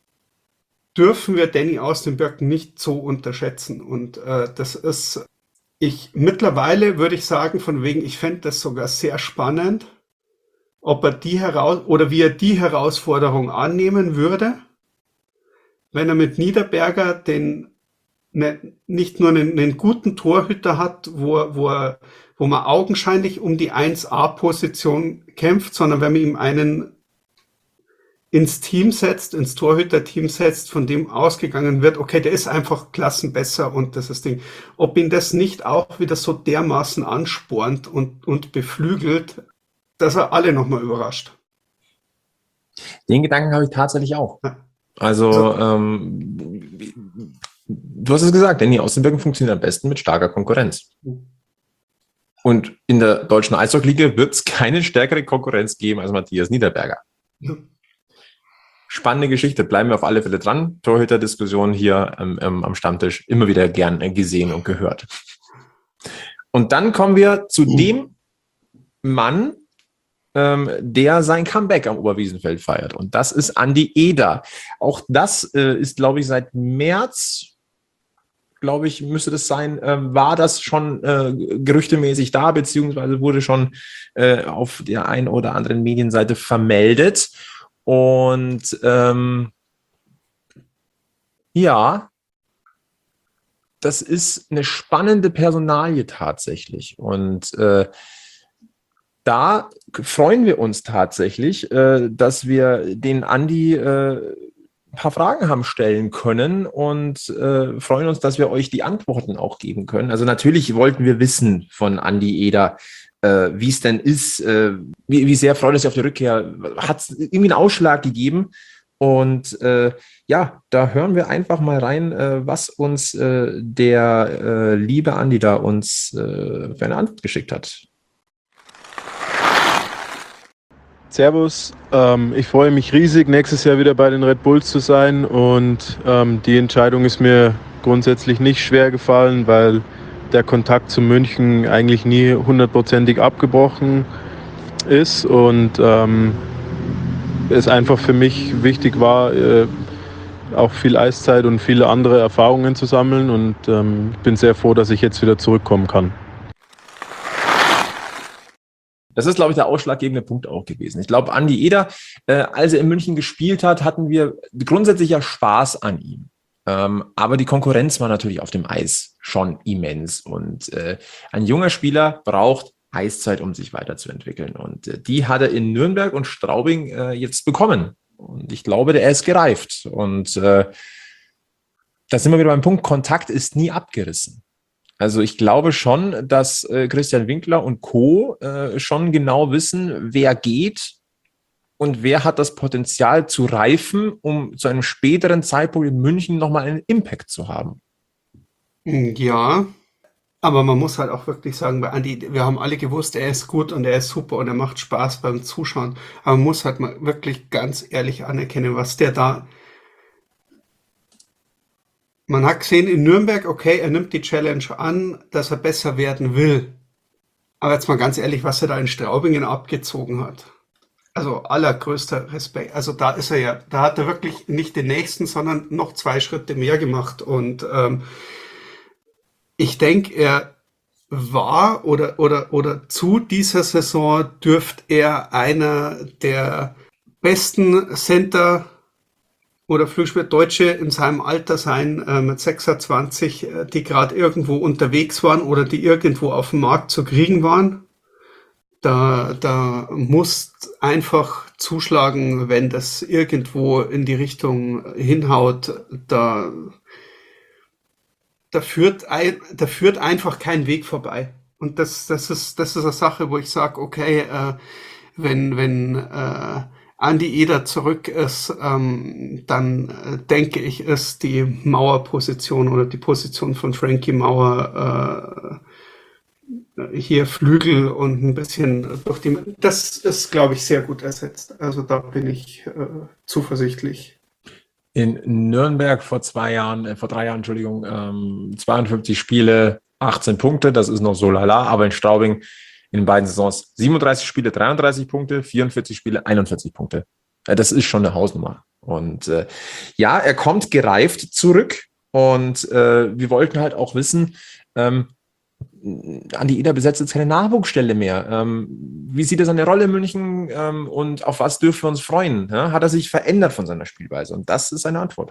dürfen wir Danny aus den Birken nicht so unterschätzen. Und das ist Mittlerweile würde ich sagen, von wegen, ich fände das sogar sehr spannend, ob er wie er die Herausforderung annehmen würde, wenn er mit Niederberger nicht nur einen guten Torhüter hat, wo man augenscheinlich um die 1A-Position kämpft, sondern wenn man ihm einen ins Torhüter-Team setzt, von dem ausgegangen wird, okay, der ist einfach klassenbesser und das ist das Ding. Ob ihn das nicht auch wieder so dermaßen anspornt und beflügelt, dass er alle nochmal überrascht. Den Gedanken habe ich tatsächlich auch. Ja. Also, du hast es gesagt, Danny Außenwirkung funktioniert am besten mit starker Konkurrenz. Und in der deutschen Eishockey-Liga wird es keine stärkere Konkurrenz geben als Matthias Niederberger. Ja. Spannende Geschichte, bleiben wir auf alle Fälle dran. Torhüter-Diskussion hier am Stammtisch, immer wieder gern gesehen und gehört. Und dann kommen wir zu dem Mann, der sein Comeback am Oberwiesenfeld feiert. Und das ist Andi Eder. Auch das ist, glaube ich, seit März, glaube ich, müsste das sein, war das schon gerüchtemäßig da, beziehungsweise wurde schon auf der einen oder anderen Medienseite vermeldet. Und ja, das ist eine spannende Personalie tatsächlich. Und da freuen wir uns tatsächlich, dass wir den Andi ein paar Fragen haben stellen können und freuen uns, dass wir euch die Antworten auch geben können. Also natürlich wollten wir wissen von Andi Eder, wie es denn ist, wie sehr freut es sich auf die Rückkehr, hat es irgendwie einen Ausschlag gegeben? Und ja, da hören wir einfach mal rein, was uns der liebe Andi da uns für eine Antwort geschickt hat. Servus, ich freue mich riesig, nächstes Jahr wieder bei den Red Bulls zu sein und die Entscheidung ist mir grundsätzlich nicht schwer gefallen, weil der Kontakt zu München eigentlich nie hundertprozentig abgebrochen ist und es einfach für mich wichtig war, auch viel Eiszeit und viele andere Erfahrungen zu sammeln und bin sehr froh, dass ich jetzt wieder zurückkommen kann. Das ist, glaube ich, der ausschlaggebende Punkt auch gewesen. Ich glaube, Andi Eder, als er in München gespielt hat, hatten wir grundsätzlich ja Spaß an ihm. Aber die Konkurrenz war natürlich auf dem Eis schon immens. Und ein junger Spieler braucht Eiszeit, um sich weiterzuentwickeln. Und die hat er in Nürnberg und Straubing jetzt bekommen. Und ich glaube, der ist gereift. Und da sind wir wieder beim Punkt, Kontakt ist nie abgerissen. Also ich glaube schon, dass Christian Winkler und Co. Schon genau wissen, wer geht und wer hat das Potenzial zu reifen, um zu einem späteren Zeitpunkt in München nochmal einen Impact zu haben. Ja, aber man muss halt auch wirklich sagen, bei Andi, wir haben alle gewusst, er ist gut und er ist super und er macht Spaß beim Zuschauen. Aber man muss halt mal wirklich ganz ehrlich anerkennen, was der da... Man hat gesehen in Nürnberg, okay, er nimmt die Challenge an, dass er besser werden will. Aber jetzt mal ganz ehrlich, was er da in Straubingen abgezogen hat. Also allergrößter Respekt. Also da hat er wirklich nicht den nächsten, sondern noch 2 Schritte mehr gemacht. Und ich denke, er war oder zu dieser Saison dürfte er einer der besten Center oder Flügelspieler Deutsche in seinem Alter sein, mit 26, die gerade irgendwo unterwegs waren oder die irgendwo auf dem Markt zu kriegen waren. Da muss einfach zuschlagen, wenn das irgendwo in die Richtung hinhaut. Da führt einfach kein Weg vorbei. Und das ist eine Sache, wo ich sage, okay, wenn Andi Eder zurück ist, dann denke ich, ist die Mauerposition oder die Position von Frankie Mauer hier Flügel und ein bisschen das ist, glaube ich, sehr gut ersetzt. Also da bin ich zuversichtlich. In Nürnberg vor 3 Jahren, 52 Spiele, 18 Punkte, das ist noch so lala, aber in Straubing in beiden Saisons 37 Spiele, 33 Punkte, 44 Spiele, 41 Punkte. Das ist schon eine Hausnummer. Und ja, er kommt gereift zurück und wir wollten halt auch wissen, Andi Eder besetzt jetzt keine Nachwuchsstelle mehr. Wie sieht er seine Rolle in München und auf was dürfen wir uns freuen? Ja? Hat er sich verändert von seiner Spielweise? Und das ist seine Antwort.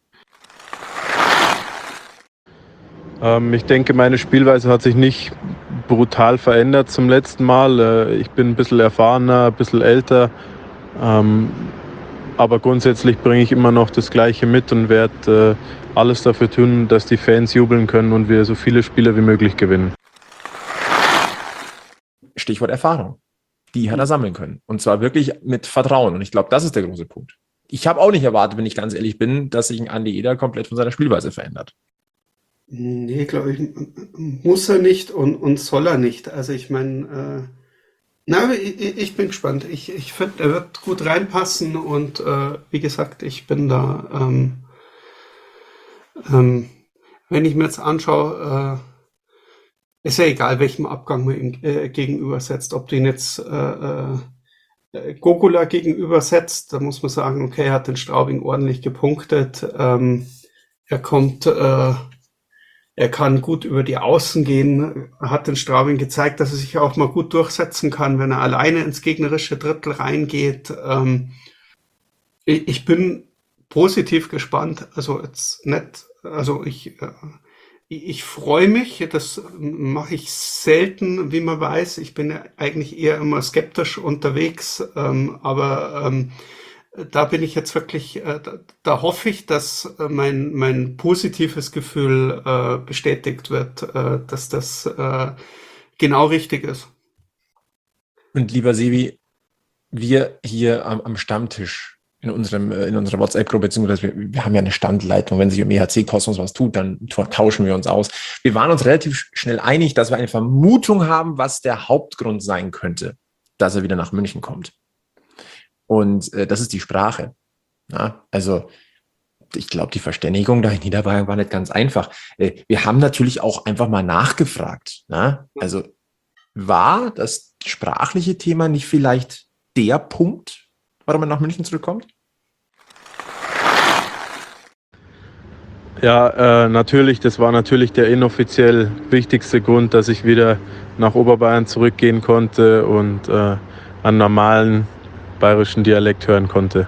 Ich denke, meine Spielweise hat sich nicht brutal verändert zum letzten Mal. Ich bin ein bisschen erfahrener, ein bisschen älter. Aber grundsätzlich bringe ich immer noch das Gleiche mit und werde alles dafür tun, dass die Fans jubeln können und wir so viele Spiele wie möglich gewinnen. Stichwort Erfahrung. Die hat er sammeln können. Und zwar wirklich mit Vertrauen. Und ich glaube, das ist der große Punkt. Ich habe auch nicht erwartet, wenn ich ganz ehrlich bin, dass sich ein Andi Eder komplett von seiner Spielweise verändert. Nee, glaube ich, muss er nicht und soll er nicht. Also ich meine, ich bin gespannt. Ich finde, er wird gut reinpassen und wie gesagt, ich bin da, wenn ich mir jetzt anschaue, ist ja egal, welchem Abgang man ihm gegenübersetzt. Ob du ihn jetzt Gogula gegenübersetzt, da muss man sagen, okay, er hat den Straubing ordentlich gepunktet. Er kommt, er kann gut über die Außen gehen, hat den Straubing gezeigt, dass er sich auch mal gut durchsetzen kann, wenn er alleine ins gegnerische Drittel reingeht. Ich bin positiv gespannt. Also jetzt nicht, also ich freue mich, das mache ich selten, wie man weiß. Ich bin ja eigentlich eher immer skeptisch unterwegs, aber da bin ich jetzt wirklich, da hoffe ich, dass mein positives Gefühl bestätigt wird, dass das genau richtig ist. Und lieber Sebi, wir hier am Stammtisch in unserer WhatsApp-Gruppe, beziehungsweise wir haben ja eine Standleitung, wenn sich im EHC-Kosmos was tut, dann tauschen wir uns aus. Wir waren uns relativ schnell einig, dass wir eine Vermutung haben, was der Hauptgrund sein könnte, dass er wieder nach München kommt. Und das ist die Sprache. Ja, also ich glaube, die Verständigung da in Niederbayern war nicht ganz einfach. Wir haben natürlich auch einfach mal nachgefragt. Ja? Also war das sprachliche Thema nicht vielleicht der Punkt, warum er nach München zurückkommt? Ja, natürlich, das war natürlich der inoffiziell wichtigste Grund, dass ich wieder nach Oberbayern zurückgehen konnte und an normalen bayerischen Dialekt hören konnte.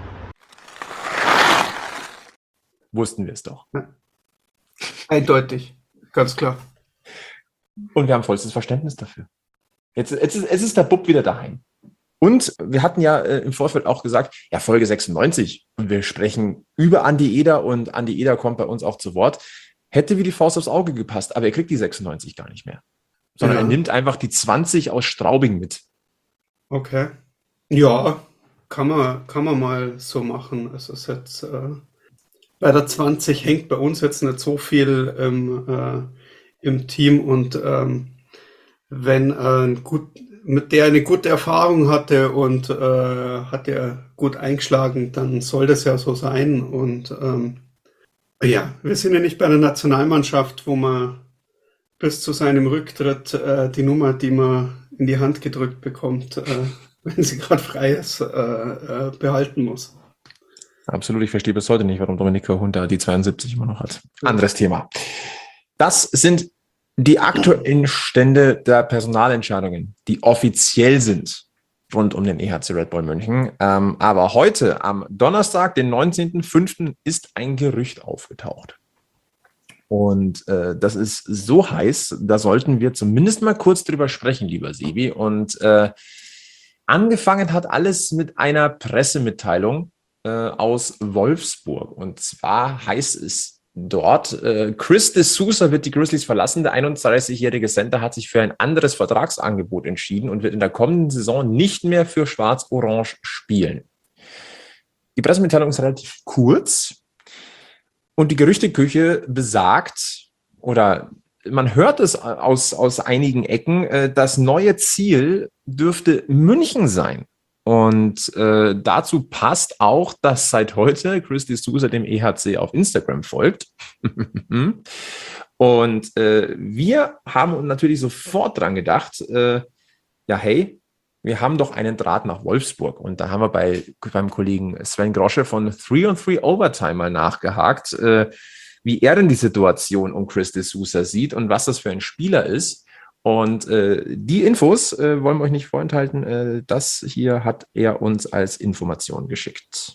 Wussten wir es doch. Eindeutig, ganz klar. Und wir haben vollstes Verständnis dafür. Jetzt ist der Bub wieder daheim. Und wir hatten ja im Vorfeld auch gesagt, ja, Folge 96, und wir sprechen über Andi Eder und Andi Eder kommt bei uns auch zu Wort. Hätte wie die Faust aufs Auge gepasst, aber er kriegt die 96 gar nicht mehr. Sondern er nimmt einfach die 20 aus Straubing mit. Okay. Ja, kann man mal so machen. Also es ist jetzt bei der 20 hängt bei uns jetzt nicht so viel im Team und wenn mit der eine gute Erfahrung hatte und hat er gut eingeschlagen, dann soll das ja so sein. Und ja, wir sind ja nicht bei einer Nationalmannschaft, wo man bis zu seinem Rücktritt die Nummer, die man in die Hand gedrückt bekommt, wenn sie gerade frei ist, behalten muss. Absolut, ich verstehe bis heute nicht, warum Dominika Hunter die 72 immer noch hat. Anderes Thema. Das sind die aktuellen Stände der Personalentscheidungen, die offiziell sind rund um den EHC Red Bull München. Aber heute, am Donnerstag, den 19.05., ist ein Gerücht aufgetaucht. Und das ist so heiß, da sollten wir zumindest mal kurz drüber sprechen, lieber Sebi. Und angefangen hat alles mit einer Pressemitteilung aus Wolfsburg. Und zwar heißt es dort, Chris de Sousa wird die Grizzlies verlassen. Der 31-jährige Center hat sich für ein anderes Vertragsangebot entschieden und wird in der kommenden Saison nicht mehr für Schwarz-Orange spielen. Die Pressemitteilung ist relativ kurz und die Gerüchteküche besagt, oder man hört es aus einigen Ecken, das neue Ziel dürfte München sein. Und dazu passt auch, dass seit heute Chris de Sousa dem EHC auf Instagram folgt. Und wir haben natürlich sofort dran gedacht, ja hey, wir haben doch einen Draht nach Wolfsburg. Und da haben wir beim Kollegen Sven Grosche von 3-on-3 Overtime mal nachgehakt. wie er denn die Situation um Chris de Sousa sieht und was das für ein Spieler ist. Und die Infos wollen wir euch nicht vorenthalten. Das hier hat er uns als Information geschickt.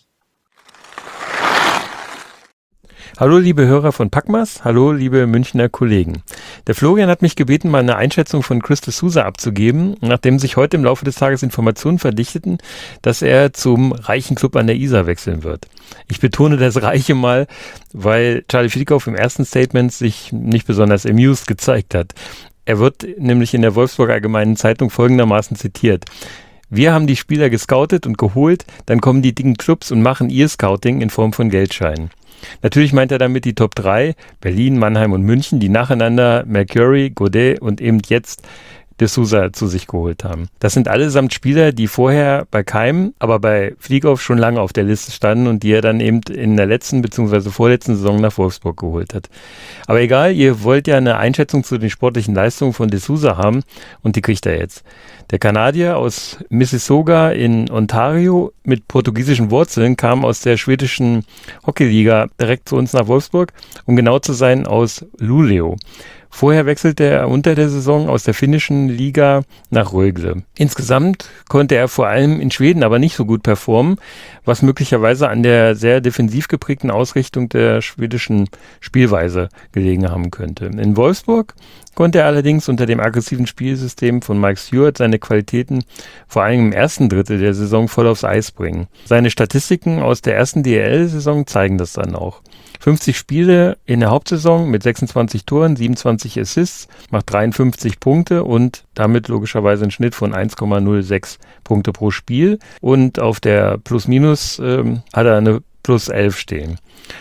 Hallo liebe Hörer von Packmas, hallo liebe Münchner Kollegen. Der Florian hat mich gebeten, mal eine Einschätzung von Chris de Sousa abzugeben, nachdem sich heute im Laufe des Tages Informationen verdichteten, dass er zum reichen Club an der Isar wechseln wird. Ich betone das Reiche mal, weil Charlie Flieghoff im ersten Statement sich nicht besonders amused gezeigt hat. Er wird nämlich in der Wolfsburger Allgemeinen Zeitung folgendermaßen zitiert: Wir haben die Spieler gescoutet und geholt, dann kommen die dicken Clubs und machen ihr Scouting in Form von Geldscheinen. Natürlich meint er damit die Top 3, Berlin, Mannheim und München, die nacheinander Mercury, Godet und eben jetzt de Sousa zu sich geholt haben. Das sind allesamt Spieler, die vorher bei Keim, aber bei Flieghoff schon lange auf der Liste standen und die er dann eben in der letzten bzw. vorletzten Saison nach Wolfsburg geholt hat. Aber egal, ihr wollt ja eine Einschätzung zu den sportlichen Leistungen von de Sousa haben und die kriegt er jetzt. Der Kanadier aus Mississauga in Ontario mit portugiesischen Wurzeln kam aus der schwedischen Hockeyliga direkt zu uns nach Wolfsburg, um genau zu sein aus Luleå. Vorher wechselte er unter der Saison aus der finnischen Liga nach Rögle. Insgesamt konnte er vor allem in Schweden aber nicht so gut performen, was möglicherweise an der sehr defensiv geprägten Ausrichtung der schwedischen Spielweise gelegen haben könnte. In Wolfsburg konnte er allerdings unter dem aggressiven Spielsystem von Mike Stewart seine Qualitäten vor allem im ersten Drittel der Saison voll aufs Eis bringen. Seine Statistiken aus der ersten DEL-Saison zeigen das dann auch. 50 Spiele in der Hauptsaison mit 26 Toren, 27 Assists, macht 53 Punkte und damit logischerweise einen Schnitt von 1,06 Punkte pro Spiel. Und auf der Plus-Minus hat er eine Plus 11 stehen.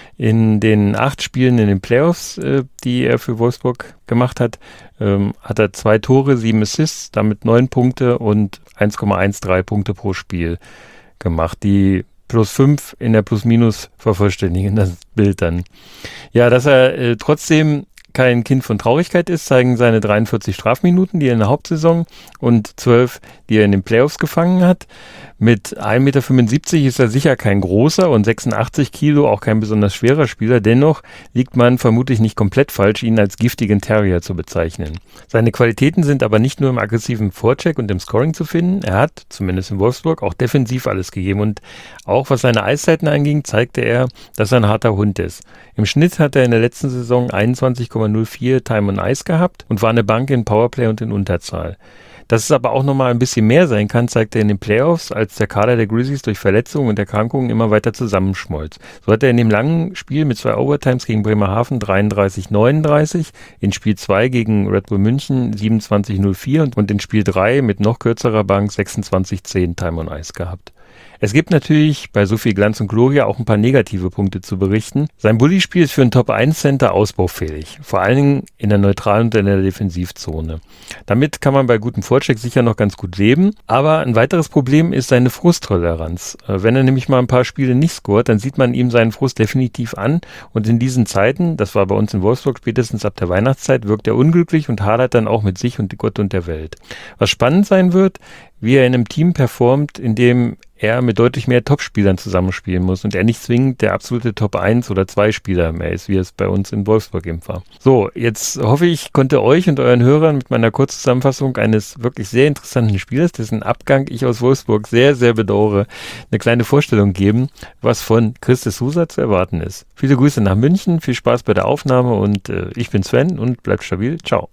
In den 8 Spielen in den Playoffs, die er für Wolfsburg gemacht hat, hat er 2 Tore, 7 Assists, damit 9 Punkte und 1,13 Punkte pro Spiel gemacht. Die Plus 5 in der Plus-Minus vervollständigen das Bild dann. Ja, dass er trotzdem kein Kind von Traurigkeit ist, zeigen seine 43 Strafminuten, die er in der Hauptsaison und 12, die er in den Playoffs gefangen hat. Mit 1,75 Meter ist er sicher kein großer und 86 Kilo auch kein besonders schwerer Spieler. Dennoch liegt man vermutlich nicht komplett falsch, ihn als giftigen Terrier zu bezeichnen. Seine Qualitäten sind aber nicht nur im aggressiven Vorcheck und im Scoring zu finden. Er hat, zumindest in Wolfsburg, auch defensiv alles gegeben. Und auch was seine Eiszeiten anging, zeigte er, dass er ein harter Hund ist. Im Schnitt hat er in der letzten Saison 21,04 Time on Ice gehabt und war eine Bank in Powerplay und in Unterzahl. Dass es aber auch nochmal ein bisschen mehr sein kann, zeigt er in den Playoffs, als der Kader der Grizzlies durch Verletzungen und Erkrankungen immer weiter zusammenschmolz. So hat er in dem langen Spiel mit 2 Overtimes gegen Bremerhaven 33:39, in Spiel 2 gegen Red Bull München 27:04 und in Spiel 3 mit noch kürzerer Bank 26:10 Time on Ice gehabt. Es gibt natürlich bei so viel Glanz und Gloria auch ein paar negative Punkte zu berichten. Sein Bully-Spiel ist für einen Top-1-Center ausbaufähig, vor allen Dingen in der neutralen und in der Defensivzone. Damit kann man bei gutem Vorcheck sicher noch ganz gut leben, aber ein weiteres Problem ist seine Frusttoleranz. Wenn er nämlich mal ein paar Spiele nicht scoret, dann sieht man ihm seinen Frust definitiv an und in diesen Zeiten, das war bei uns in Wolfsburg spätestens ab der Weihnachtszeit, wirkt er unglücklich und hadert dann auch mit sich und Gott und der Welt. Was spannend sein wird, wie er in einem Team performt, in dem er mit deutlich mehr Topspielern zusammenspielen muss und er nicht zwingend der absolute Top 1 oder 2 Spieler mehr ist, wie es bei uns in Wolfsburg eben war. So, jetzt hoffe ich, konnte euch und euren Hörern mit meiner Kurzzusammenfassung eines wirklich sehr interessanten Spielers, dessen Abgang ich aus Wolfsburg sehr, sehr bedauere, eine kleine Vorstellung geben, was von Chris de Sousa zu erwarten ist. Viele Grüße nach München, viel Spaß bei der Aufnahme und ich bin Sven und bleibt stabil. Ciao.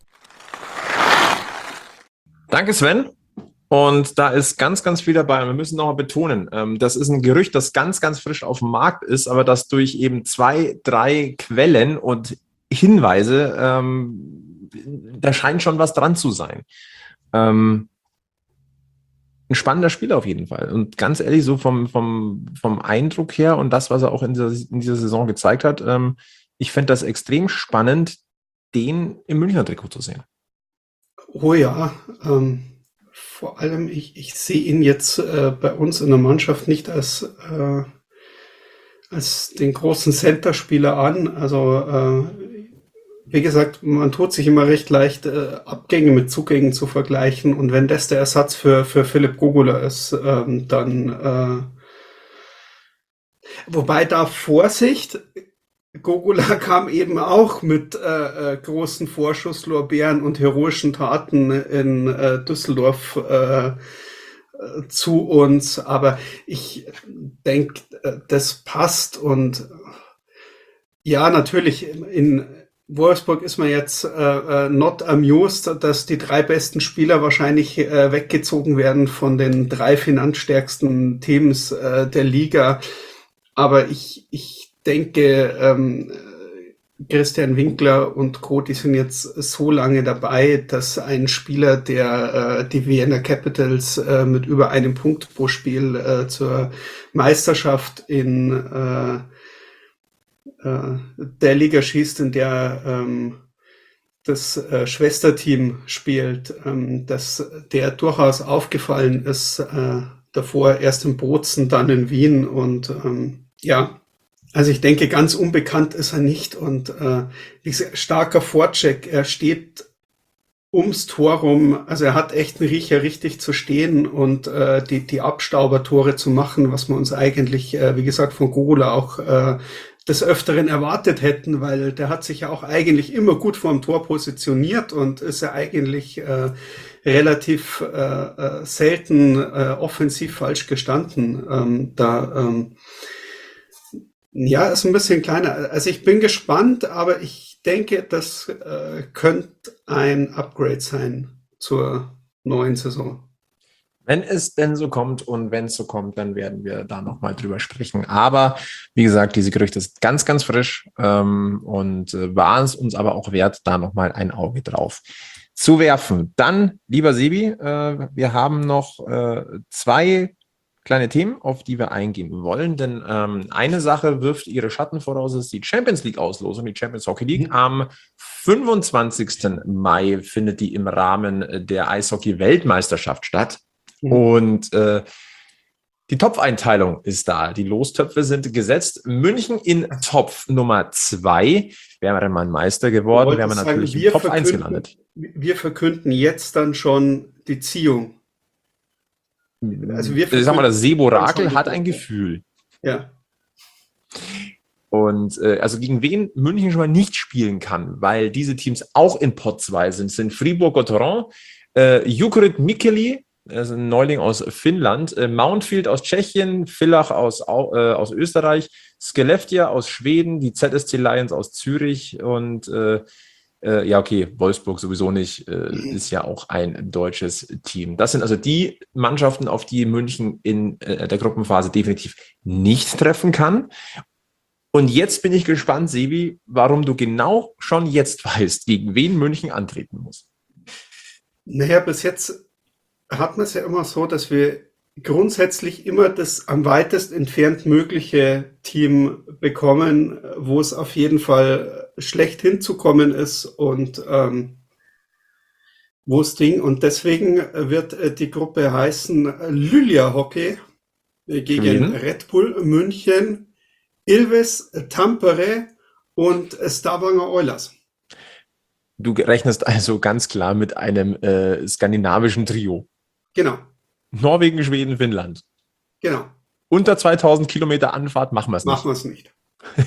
Danke, Sven. Und da ist ganz, ganz viel dabei. Und wir müssen nochmal betonen, das ist ein Gerücht, das ganz, ganz frisch auf dem Markt ist, aber das durch eben 2, 3 Quellen und Hinweise, da scheint schon was dran zu sein. Ein spannender Spieler auf jeden Fall. Und ganz ehrlich, so vom Eindruck her und das, was er auch in dieser Saison gezeigt hat, ich fände das extrem spannend, den im Münchner Trikot zu sehen. Oh ja, vor allem, ich sehe ihn jetzt bei uns in der Mannschaft nicht als den großen Center-Spieler an. Also, wie gesagt, man tut sich immer recht leicht, Abgänge mit Zugängen zu vergleichen. Und wenn das der Ersatz für Philipp Gogula ist, dann wobei da Vorsicht, Gogula kam eben auch mit großen Vorschusslorbeeren und heroischen Taten in Düsseldorf zu uns. Aber ich denke, das passt. Und ja, natürlich, in Wolfsburg ist man jetzt not amused, dass die 3 besten Spieler wahrscheinlich weggezogen werden von den 3 finanzstärksten Teams der Liga. Aber ich denke, Christian Winkler und Co., die sind jetzt so lange dabei, dass ein Spieler, der die Vienna Capitals mit über einem Punkt pro Spiel zur Meisterschaft in der Liga schießt, in der das Schwesterteam spielt, dass der durchaus aufgefallen ist, davor erst in Bozen, dann in Wien und ja, also ich denke, ganz unbekannt ist er nicht und starker Vorcheck, er steht ums Tor rum, also er hat echt einen Riecher, richtig zu stehen und die Abstaubertore zu machen, was wir uns eigentlich, wie gesagt, von Gogula auch des Öfteren erwartet hätten, weil der hat sich ja auch eigentlich immer gut vorm Tor positioniert und ist ja eigentlich relativ selten offensiv falsch gestanden. Ja, ist ein bisschen kleiner. Also ich bin gespannt, aber ich denke, das könnte ein Upgrade sein zur neuen Saison. Wenn es denn so kommt und wenn es so kommt, dann werden wir da nochmal drüber sprechen. Aber wie gesagt, diese Gerüchte ist ganz, ganz frisch und war es uns aber auch wert, da nochmal ein Auge drauf zu werfen. Dann, lieber Sebi, wir haben noch 2 kleine Themen, auf die wir eingehen wollen, denn eine Sache wirft ihre Schatten voraus, ist die Champions League Auslosung, die Champions Hockey League. Am 25. Mai findet die im Rahmen der Eishockey-Weltmeisterschaft statt. Und die Topfeinteilung ist da. Die Lostöpfe sind gesetzt. München in Topf Nummer 2. Wären wir dann mal Meister geworden, wären wir natürlich im Top 1 gelandet. Wir verkünden jetzt dann schon die Ziehung. Also ich sag mal, das Sebo Rakel hat ein Gefühl. Ja. Und also gegen wen München schon mal nicht spielen kann, weil diese Teams auch in Pot 2 sind Fribourg-Gotteron, Jukurit Mikkeli, das ist ein Neuling aus Finnland, Mountfield aus Tschechien, Villach aus Österreich, Skellefteå aus Schweden, die ZSC Lions aus Zürich und ja, okay, Wolfsburg sowieso nicht, ist ja auch ein deutsches Team. Das sind also die Mannschaften, auf die München in der Gruppenphase definitiv nicht treffen kann. Und jetzt bin ich gespannt, Sebi, warum du genau schon jetzt weißt, gegen wen München antreten muss. Naja, bis jetzt hat man es ja immer so, dass wir grundsätzlich immer das am weitest entfernt mögliche Team bekommen, wo es auf jeden Fall schlecht hinzukommen ist und wo es Ding. Und deswegen wird die Gruppe heißen Lylja Hockey gegen Red Bull München, Ilves, Tampere und Stavanger Oilers. Du rechnest also ganz klar mit einem skandinavischen Trio. Genau. Norwegen, Schweden, Finnland. Genau. Unter 2000 Kilometer Anfahrt machen wir es nicht. Machen wir es nicht.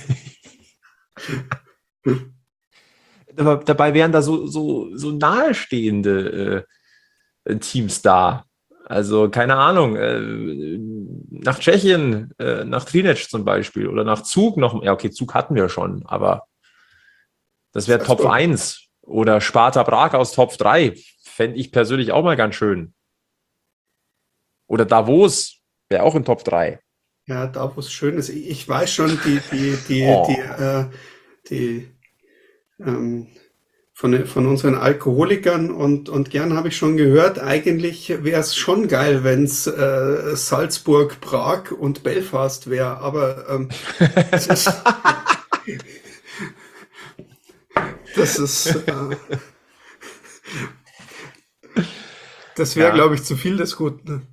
Dabei wären da so nahestehende Teams da. Also keine Ahnung, nach Tschechien, nach Trinec zum Beispiel oder nach Zug noch. Ja, okay, Zug hatten wir schon, aber das wäre Top 1. Oder Sparta Prag aus Top 3. Fände ich persönlich auch mal ganz schön. Oder Davos wäre auch in Top 3. Ja, Davos schön ist. Ich weiß schon, von unseren Alkoholikern und gern habe ich schon gehört, eigentlich wäre es schon geil, wenn es Salzburg, Prag und Belfast wäre, aber das wäre, glaube ich, zu viel des Guten.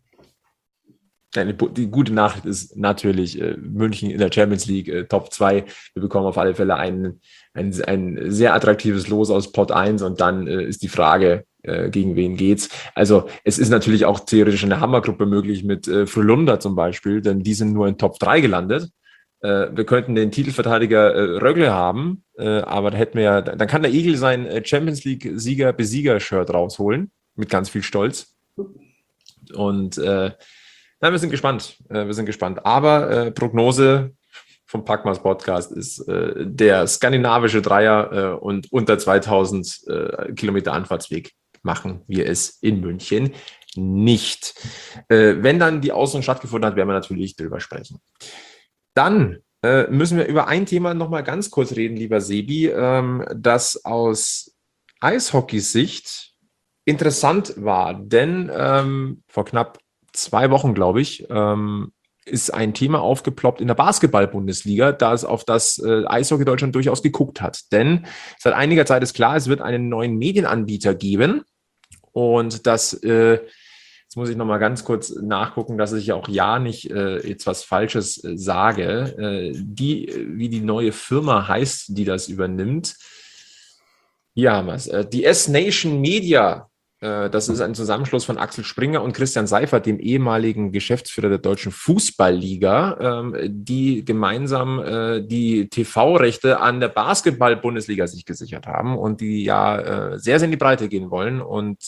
Die gute Nachricht ist natürlich München in der Champions League Top 2. Wir bekommen auf alle Fälle ein sehr attraktives Los aus Pot 1 und dann ist die Frage, gegen wen geht's. Also es ist natürlich auch theoretisch eine Hammergruppe möglich mit Frölunda zum Beispiel, denn die sind nur in Top 3 gelandet. wir könnten den Titelverteidiger Rögle haben, aber da hätten wir ja, dann kann der Igel sein Champions League-Besieger-Shirt rausholen, mit ganz viel Stolz. Und wir sind gespannt. Aber Prognose vom Packmas Podcast ist der skandinavische Dreier und unter 2000 Kilometer Anfahrtsweg machen wir es in München nicht. Wenn dann die Auslosung stattgefunden hat, werden wir natürlich drüber sprechen. Dann müssen wir über ein Thema noch mal ganz kurz reden, lieber Sebi, das aus Eishockeys-Sicht interessant war, denn vor knapp 2 Wochen, glaube ich, ist ein Thema aufgeploppt in der Basketball-Bundesliga, das auf das Eishockey Deutschland durchaus geguckt hat. Denn seit einiger Zeit ist klar, es wird einen neuen Medienanbieter geben und das jetzt muss ich noch mal ganz kurz nachgucken, dass ich auch nicht jetzt was Falsches sage. Wie die neue Firma heißt, die das übernimmt. Hier haben wir es. Die S-Nation Media. Das ist ein Zusammenschluss von Axel Springer und Christian Seifert, dem ehemaligen Geschäftsführer der Deutschen Fußballliga, die gemeinsam die TV-Rechte an der Basketball-Bundesliga sich gesichert haben und die sehr, sehr in die Breite gehen wollen und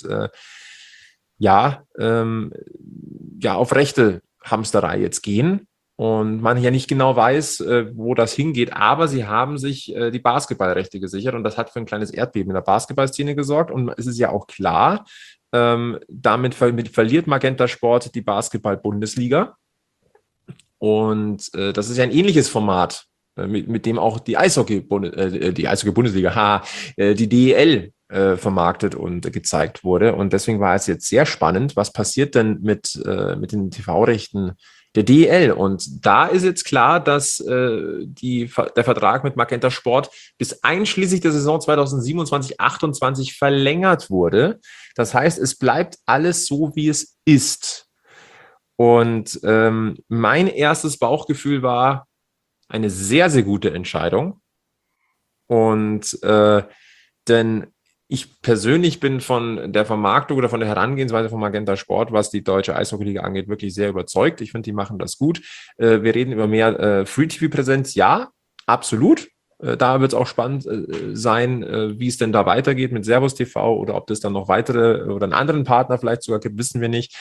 auf rechte Hamsterei jetzt gehen und man ja nicht genau weiß, wo das hingeht, aber sie haben sich die Basketballrechte gesichert und das hat für ein kleines Erdbeben in der Basketballszene gesorgt und es ist ja auch klar, damit verliert Magenta Sport die Basketball-Bundesliga und das ist ja ein ähnliches Format, mit dem auch die Eishockey-Bundesliga, die DEL vermarktet und gezeigt wurde. Und deswegen war es jetzt sehr spannend, was passiert denn mit den TV-Rechten der DEL. Und da ist jetzt klar, dass der Vertrag mit Magenta Sport bis einschließlich der Saison 2027/28 verlängert wurde. Das heißt, es bleibt alles so, wie es ist. Und mein erstes Bauchgefühl war eine sehr, sehr gute Entscheidung. Und denn ich persönlich bin von der Vermarktung oder von der Herangehensweise von Magenta Sport, was die deutsche Eishockey-Liga angeht, wirklich sehr überzeugt. Ich finde, die machen das gut. Wir reden über mehr Free-TV-Präsenz. Ja, absolut. Da wird es auch spannend sein, wie es denn da weitergeht mit Servus TV oder ob das dann noch weitere oder einen anderen Partner vielleicht sogar gibt, wissen wir nicht.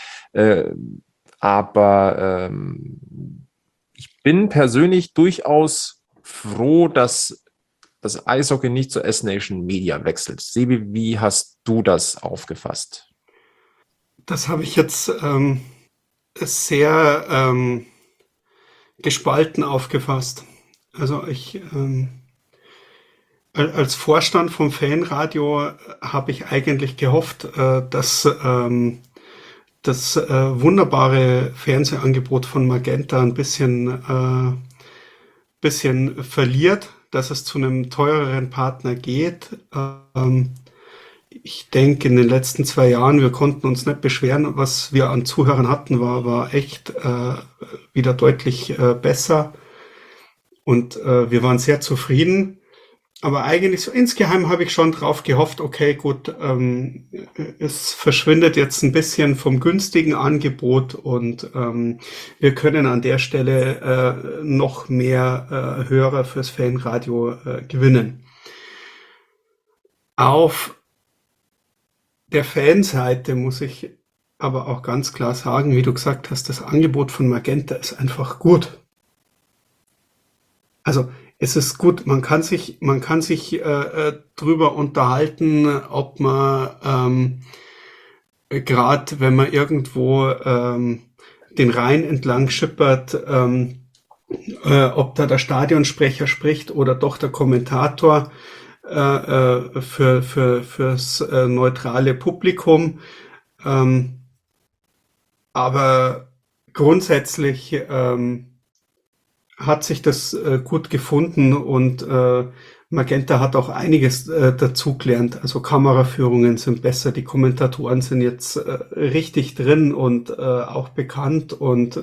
Aber ich bin persönlich durchaus froh, dass das Eishockey nicht zur S-Nation Media wechselt. Sebi, wie hast du das aufgefasst? Das habe ich jetzt sehr gespalten aufgefasst. Also ich als Vorstand vom Fanradio habe ich eigentlich gehofft, dass das wunderbare Fernsehangebot von Magenta ein bisschen verliert, dass es zu einem teureren Partner geht. Ich denke, in den letzten 2 Jahren, wir konnten uns nicht beschweren, was wir an Zuhörern hatten, war echt wieder deutlich besser. Und wir waren sehr zufrieden. Aber eigentlich so insgeheim habe ich schon drauf gehofft, okay, gut, es verschwindet jetzt ein bisschen vom günstigen Angebot und wir können an der Stelle noch mehr Hörer fürs Fanradio gewinnen. Auf der Fanseite muss ich aber auch ganz klar sagen, wie du gesagt hast, das Angebot von Magenta ist einfach gut. Also es ist gut, man kann sich drüber unterhalten, ob man gerade wenn man irgendwo den Rhein entlang schippert, ob da der Stadionsprecher spricht oder doch der Kommentator fürs neutrale Publikum. Aber grundsätzlich hat sich das gut gefunden und Magenta hat auch einiges dazugelernt. Also Kameraführungen sind besser, die Kommentatoren sind jetzt richtig drin und auch bekannt und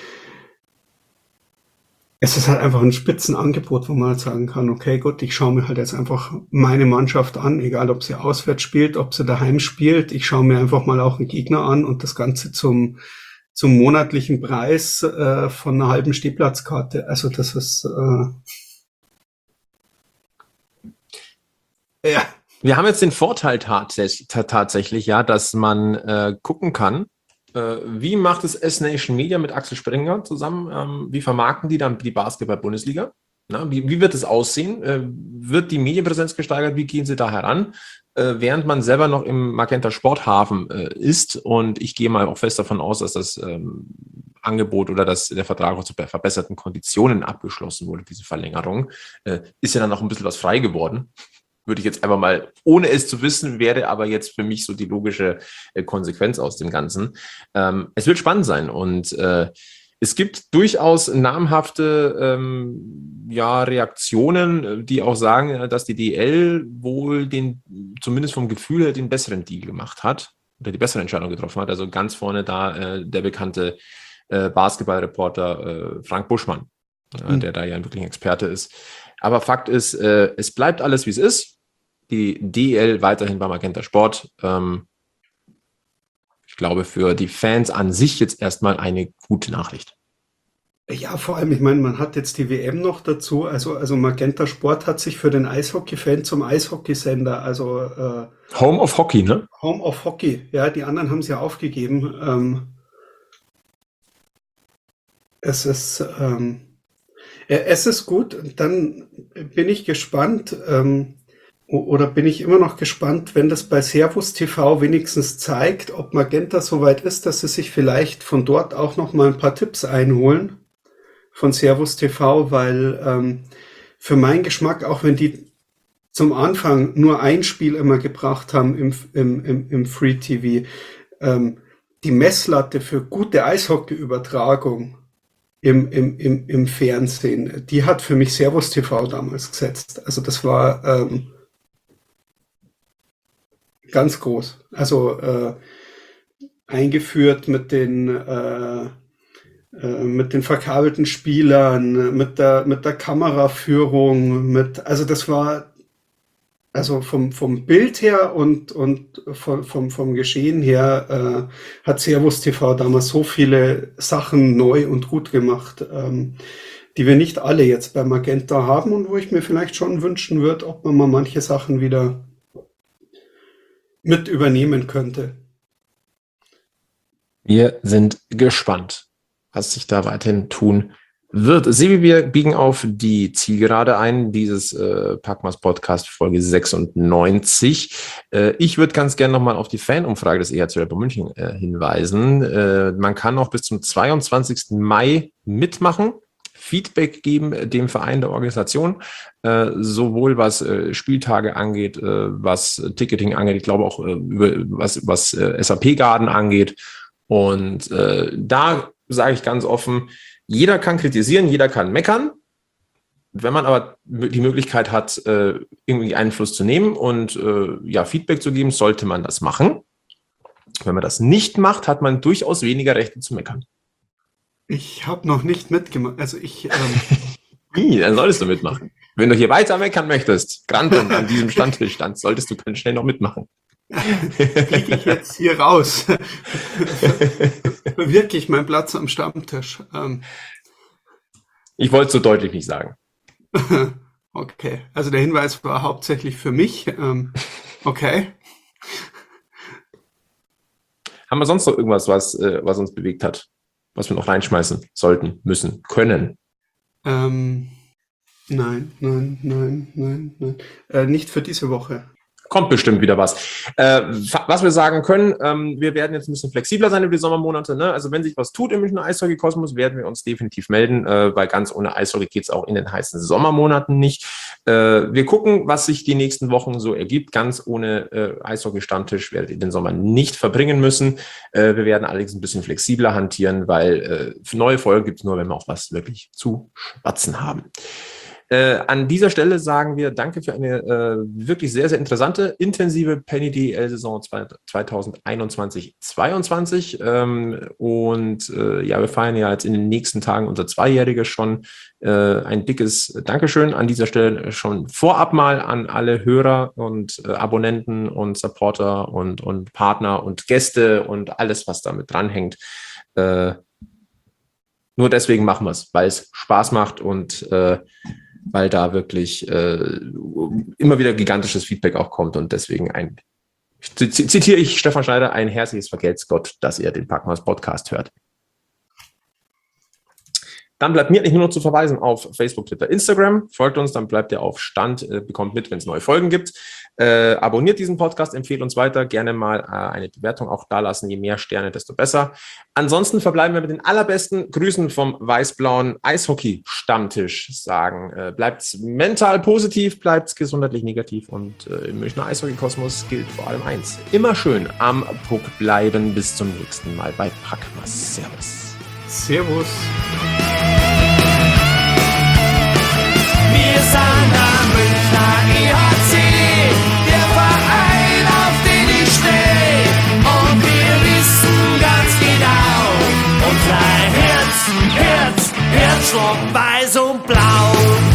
es ist halt einfach ein Spitzenangebot, wo man halt sagen kann, okay, gut, ich schaue mir halt jetzt einfach meine Mannschaft an, egal ob sie auswärts spielt, ob sie daheim spielt. Ich schaue mir einfach mal auch einen Gegner an und das Ganze zum zum monatlichen Preis von einer halben Stehplatzkarte. Also das ist ja. Wir haben jetzt den Vorteil tatsächlich, ja, dass man gucken kann, wie macht es S-Nation Media mit Axel Springer zusammen? Wie vermarkten die dann die Basketball-Bundesliga? Na, wie wird es aussehen? Wird die Medienpräsenz gesteigert? Wie gehen sie da heran? Während man selber noch im Magenta Sporthafen ist, und ich gehe mal auch fest davon aus, dass das Angebot oder dass der Vertrag auch zu verbesserten Konditionen abgeschlossen wurde, diese Verlängerung, ist ja dann auch ein bisschen was frei geworden. Würde ich jetzt einfach mal, ohne es zu wissen, wäre aber jetzt für mich so die logische Konsequenz aus dem Ganzen. Es wird spannend sein, und es gibt durchaus namhafte Reaktionen, die auch sagen, dass die DEL wohl zumindest vom Gefühl her, den besseren Deal gemacht hat oder die bessere Entscheidung getroffen hat. Also ganz vorne da der bekannte Basketballreporter Frank Buschmann, der da ja wirklich ein Experte ist. Aber Fakt ist, es bleibt alles, wie es ist. Die DEL weiterhin beim Magenta Sport. Ich glaube, für die Fans an sich jetzt erstmal eine gute Nachricht. Ja, vor allem, ich meine, man hat jetzt die WM noch dazu. Also Magenta Sport hat sich für den Eishockey-Fan zum Eishockeysender, Home of Hockey, ne? Home of Hockey. Ja, die anderen haben es ja aufgegeben. Es ist gut. Dann bin ich gespannt, oder bin ich immer noch gespannt, wenn das bei Servus TV wenigstens zeigt, ob Magenta so weit ist, dass sie sich vielleicht von dort auch noch mal ein paar Tipps einholen von Servus TV, weil für meinen Geschmack, auch wenn die zum Anfang nur ein Spiel immer gebracht haben im Free TV, die Messlatte für gute Eishockey-Übertragung im Fernsehen, die hat für mich Servus TV damals gesetzt. Also das war ganz groß. Also eingeführt mit den verkabelten Spielern, mit der Kameraführung, also das war, also vom Bild her und vom Geschehen her hat Servus TV damals so viele Sachen neu und gut gemacht, die wir nicht alle jetzt bei Magenta haben und wo ich mir vielleicht schon wünschen würde, ob man mal manche Sachen wieder mit übernehmen könnte. Wir sind gespannt, was sich da weiterhin tun wird. Sebi, wir biegen auf die Zielgerade ein, dieses Packmas Podcast Folge 96. Ich würde ganz gerne nochmal auf die Fanumfrage des EHC Red Bull München hinweisen. Man kann noch bis zum 22. Mai mitmachen, Feedback geben dem Verein, der Organisation, sowohl was Spieltage angeht, was Ticketing angeht, ich glaube auch was SAP-Garden angeht. Und da sage ich ganz offen, jeder kann kritisieren, jeder kann meckern. Wenn man aber die Möglichkeit hat, irgendwie Einfluss zu nehmen und Feedback zu geben, sollte man das machen. Wenn man das nicht macht, hat man durchaus weniger Rechte zu meckern. Ich habe noch nicht mitgemacht. Also Wie? Dann solltest du mitmachen. Wenn du hier weiter meckern möchtest, gerade an diesem Stammtisch, dann solltest du ganz schnell noch mitmachen. Fliege ich jetzt hier raus? Wirklich mein Platz am Stammtisch. Ich wollte es so deutlich nicht sagen. Okay, also der Hinweis war hauptsächlich für mich. Okay. Haben wir sonst noch irgendwas, was uns bewegt hat? Was wir noch reinschmeißen sollten, müssen, können? Nein. Nicht für diese Woche. Kommt bestimmt wieder was. Was wir sagen können, wir werden jetzt ein bisschen flexibler sein über die Sommermonate. Ne? Also wenn sich was tut im Münchner Eishockey-Kosmos, werden wir uns definitiv melden, weil ganz ohne Eishockey geht es auch in den heißen Sommermonaten nicht. Wir gucken, was sich die nächsten Wochen so ergibt. Ganz ohne Eishockey-Stammtisch werdet ihr den Sommer nicht verbringen müssen. Wir werden allerdings ein bisschen flexibler hantieren, weil neue Folgen gibt es nur, wenn wir auch was wirklich zu schwatzen haben. An dieser Stelle sagen wir Danke für eine wirklich sehr, sehr interessante, intensive Penny DEL-Saison 2021-22. Wir feiern ja jetzt in den nächsten Tagen unser Zweijähriges schon. Ein dickes Dankeschön an dieser Stelle schon vorab mal an alle Hörer und Abonnenten und Supporter und Partner und Gäste und alles, was damit dranhängt. Nur deswegen machen wir es, weil es Spaß macht und weil da wirklich immer wieder gigantisches Feedback auch kommt und deswegen zitiere ich Stefan Schneider, ein herzliches Vergelt's Gott, dass ihr den Packmas Podcast hört. Dann bleibt mir nicht nur noch zu verweisen auf Facebook, Twitter, Instagram. Folgt uns, dann bleibt ihr auf Stand, bekommt mit, wenn es neue Folgen gibt. Abonniert diesen Podcast, empfehlt uns weiter. Gerne mal eine Bewertung auch da lassen. Je mehr Sterne, desto besser. Ansonsten verbleiben wir mit den allerbesten Grüßen vom weiß-blauen Eishockey-Stammtisch. Sagen, bleibt mental positiv, bleibt gesundheitlich negativ und im Münchner Eishockey-Kosmos gilt vor allem eins. Immer schön am Puck bleiben. Bis zum nächsten Mal bei Packmas. Servus. Servus. Wir sind der Münchner EHC, der Verein, auf den ich stehe. Und wir wissen ganz genau, unser Herzschlag weiß und blau.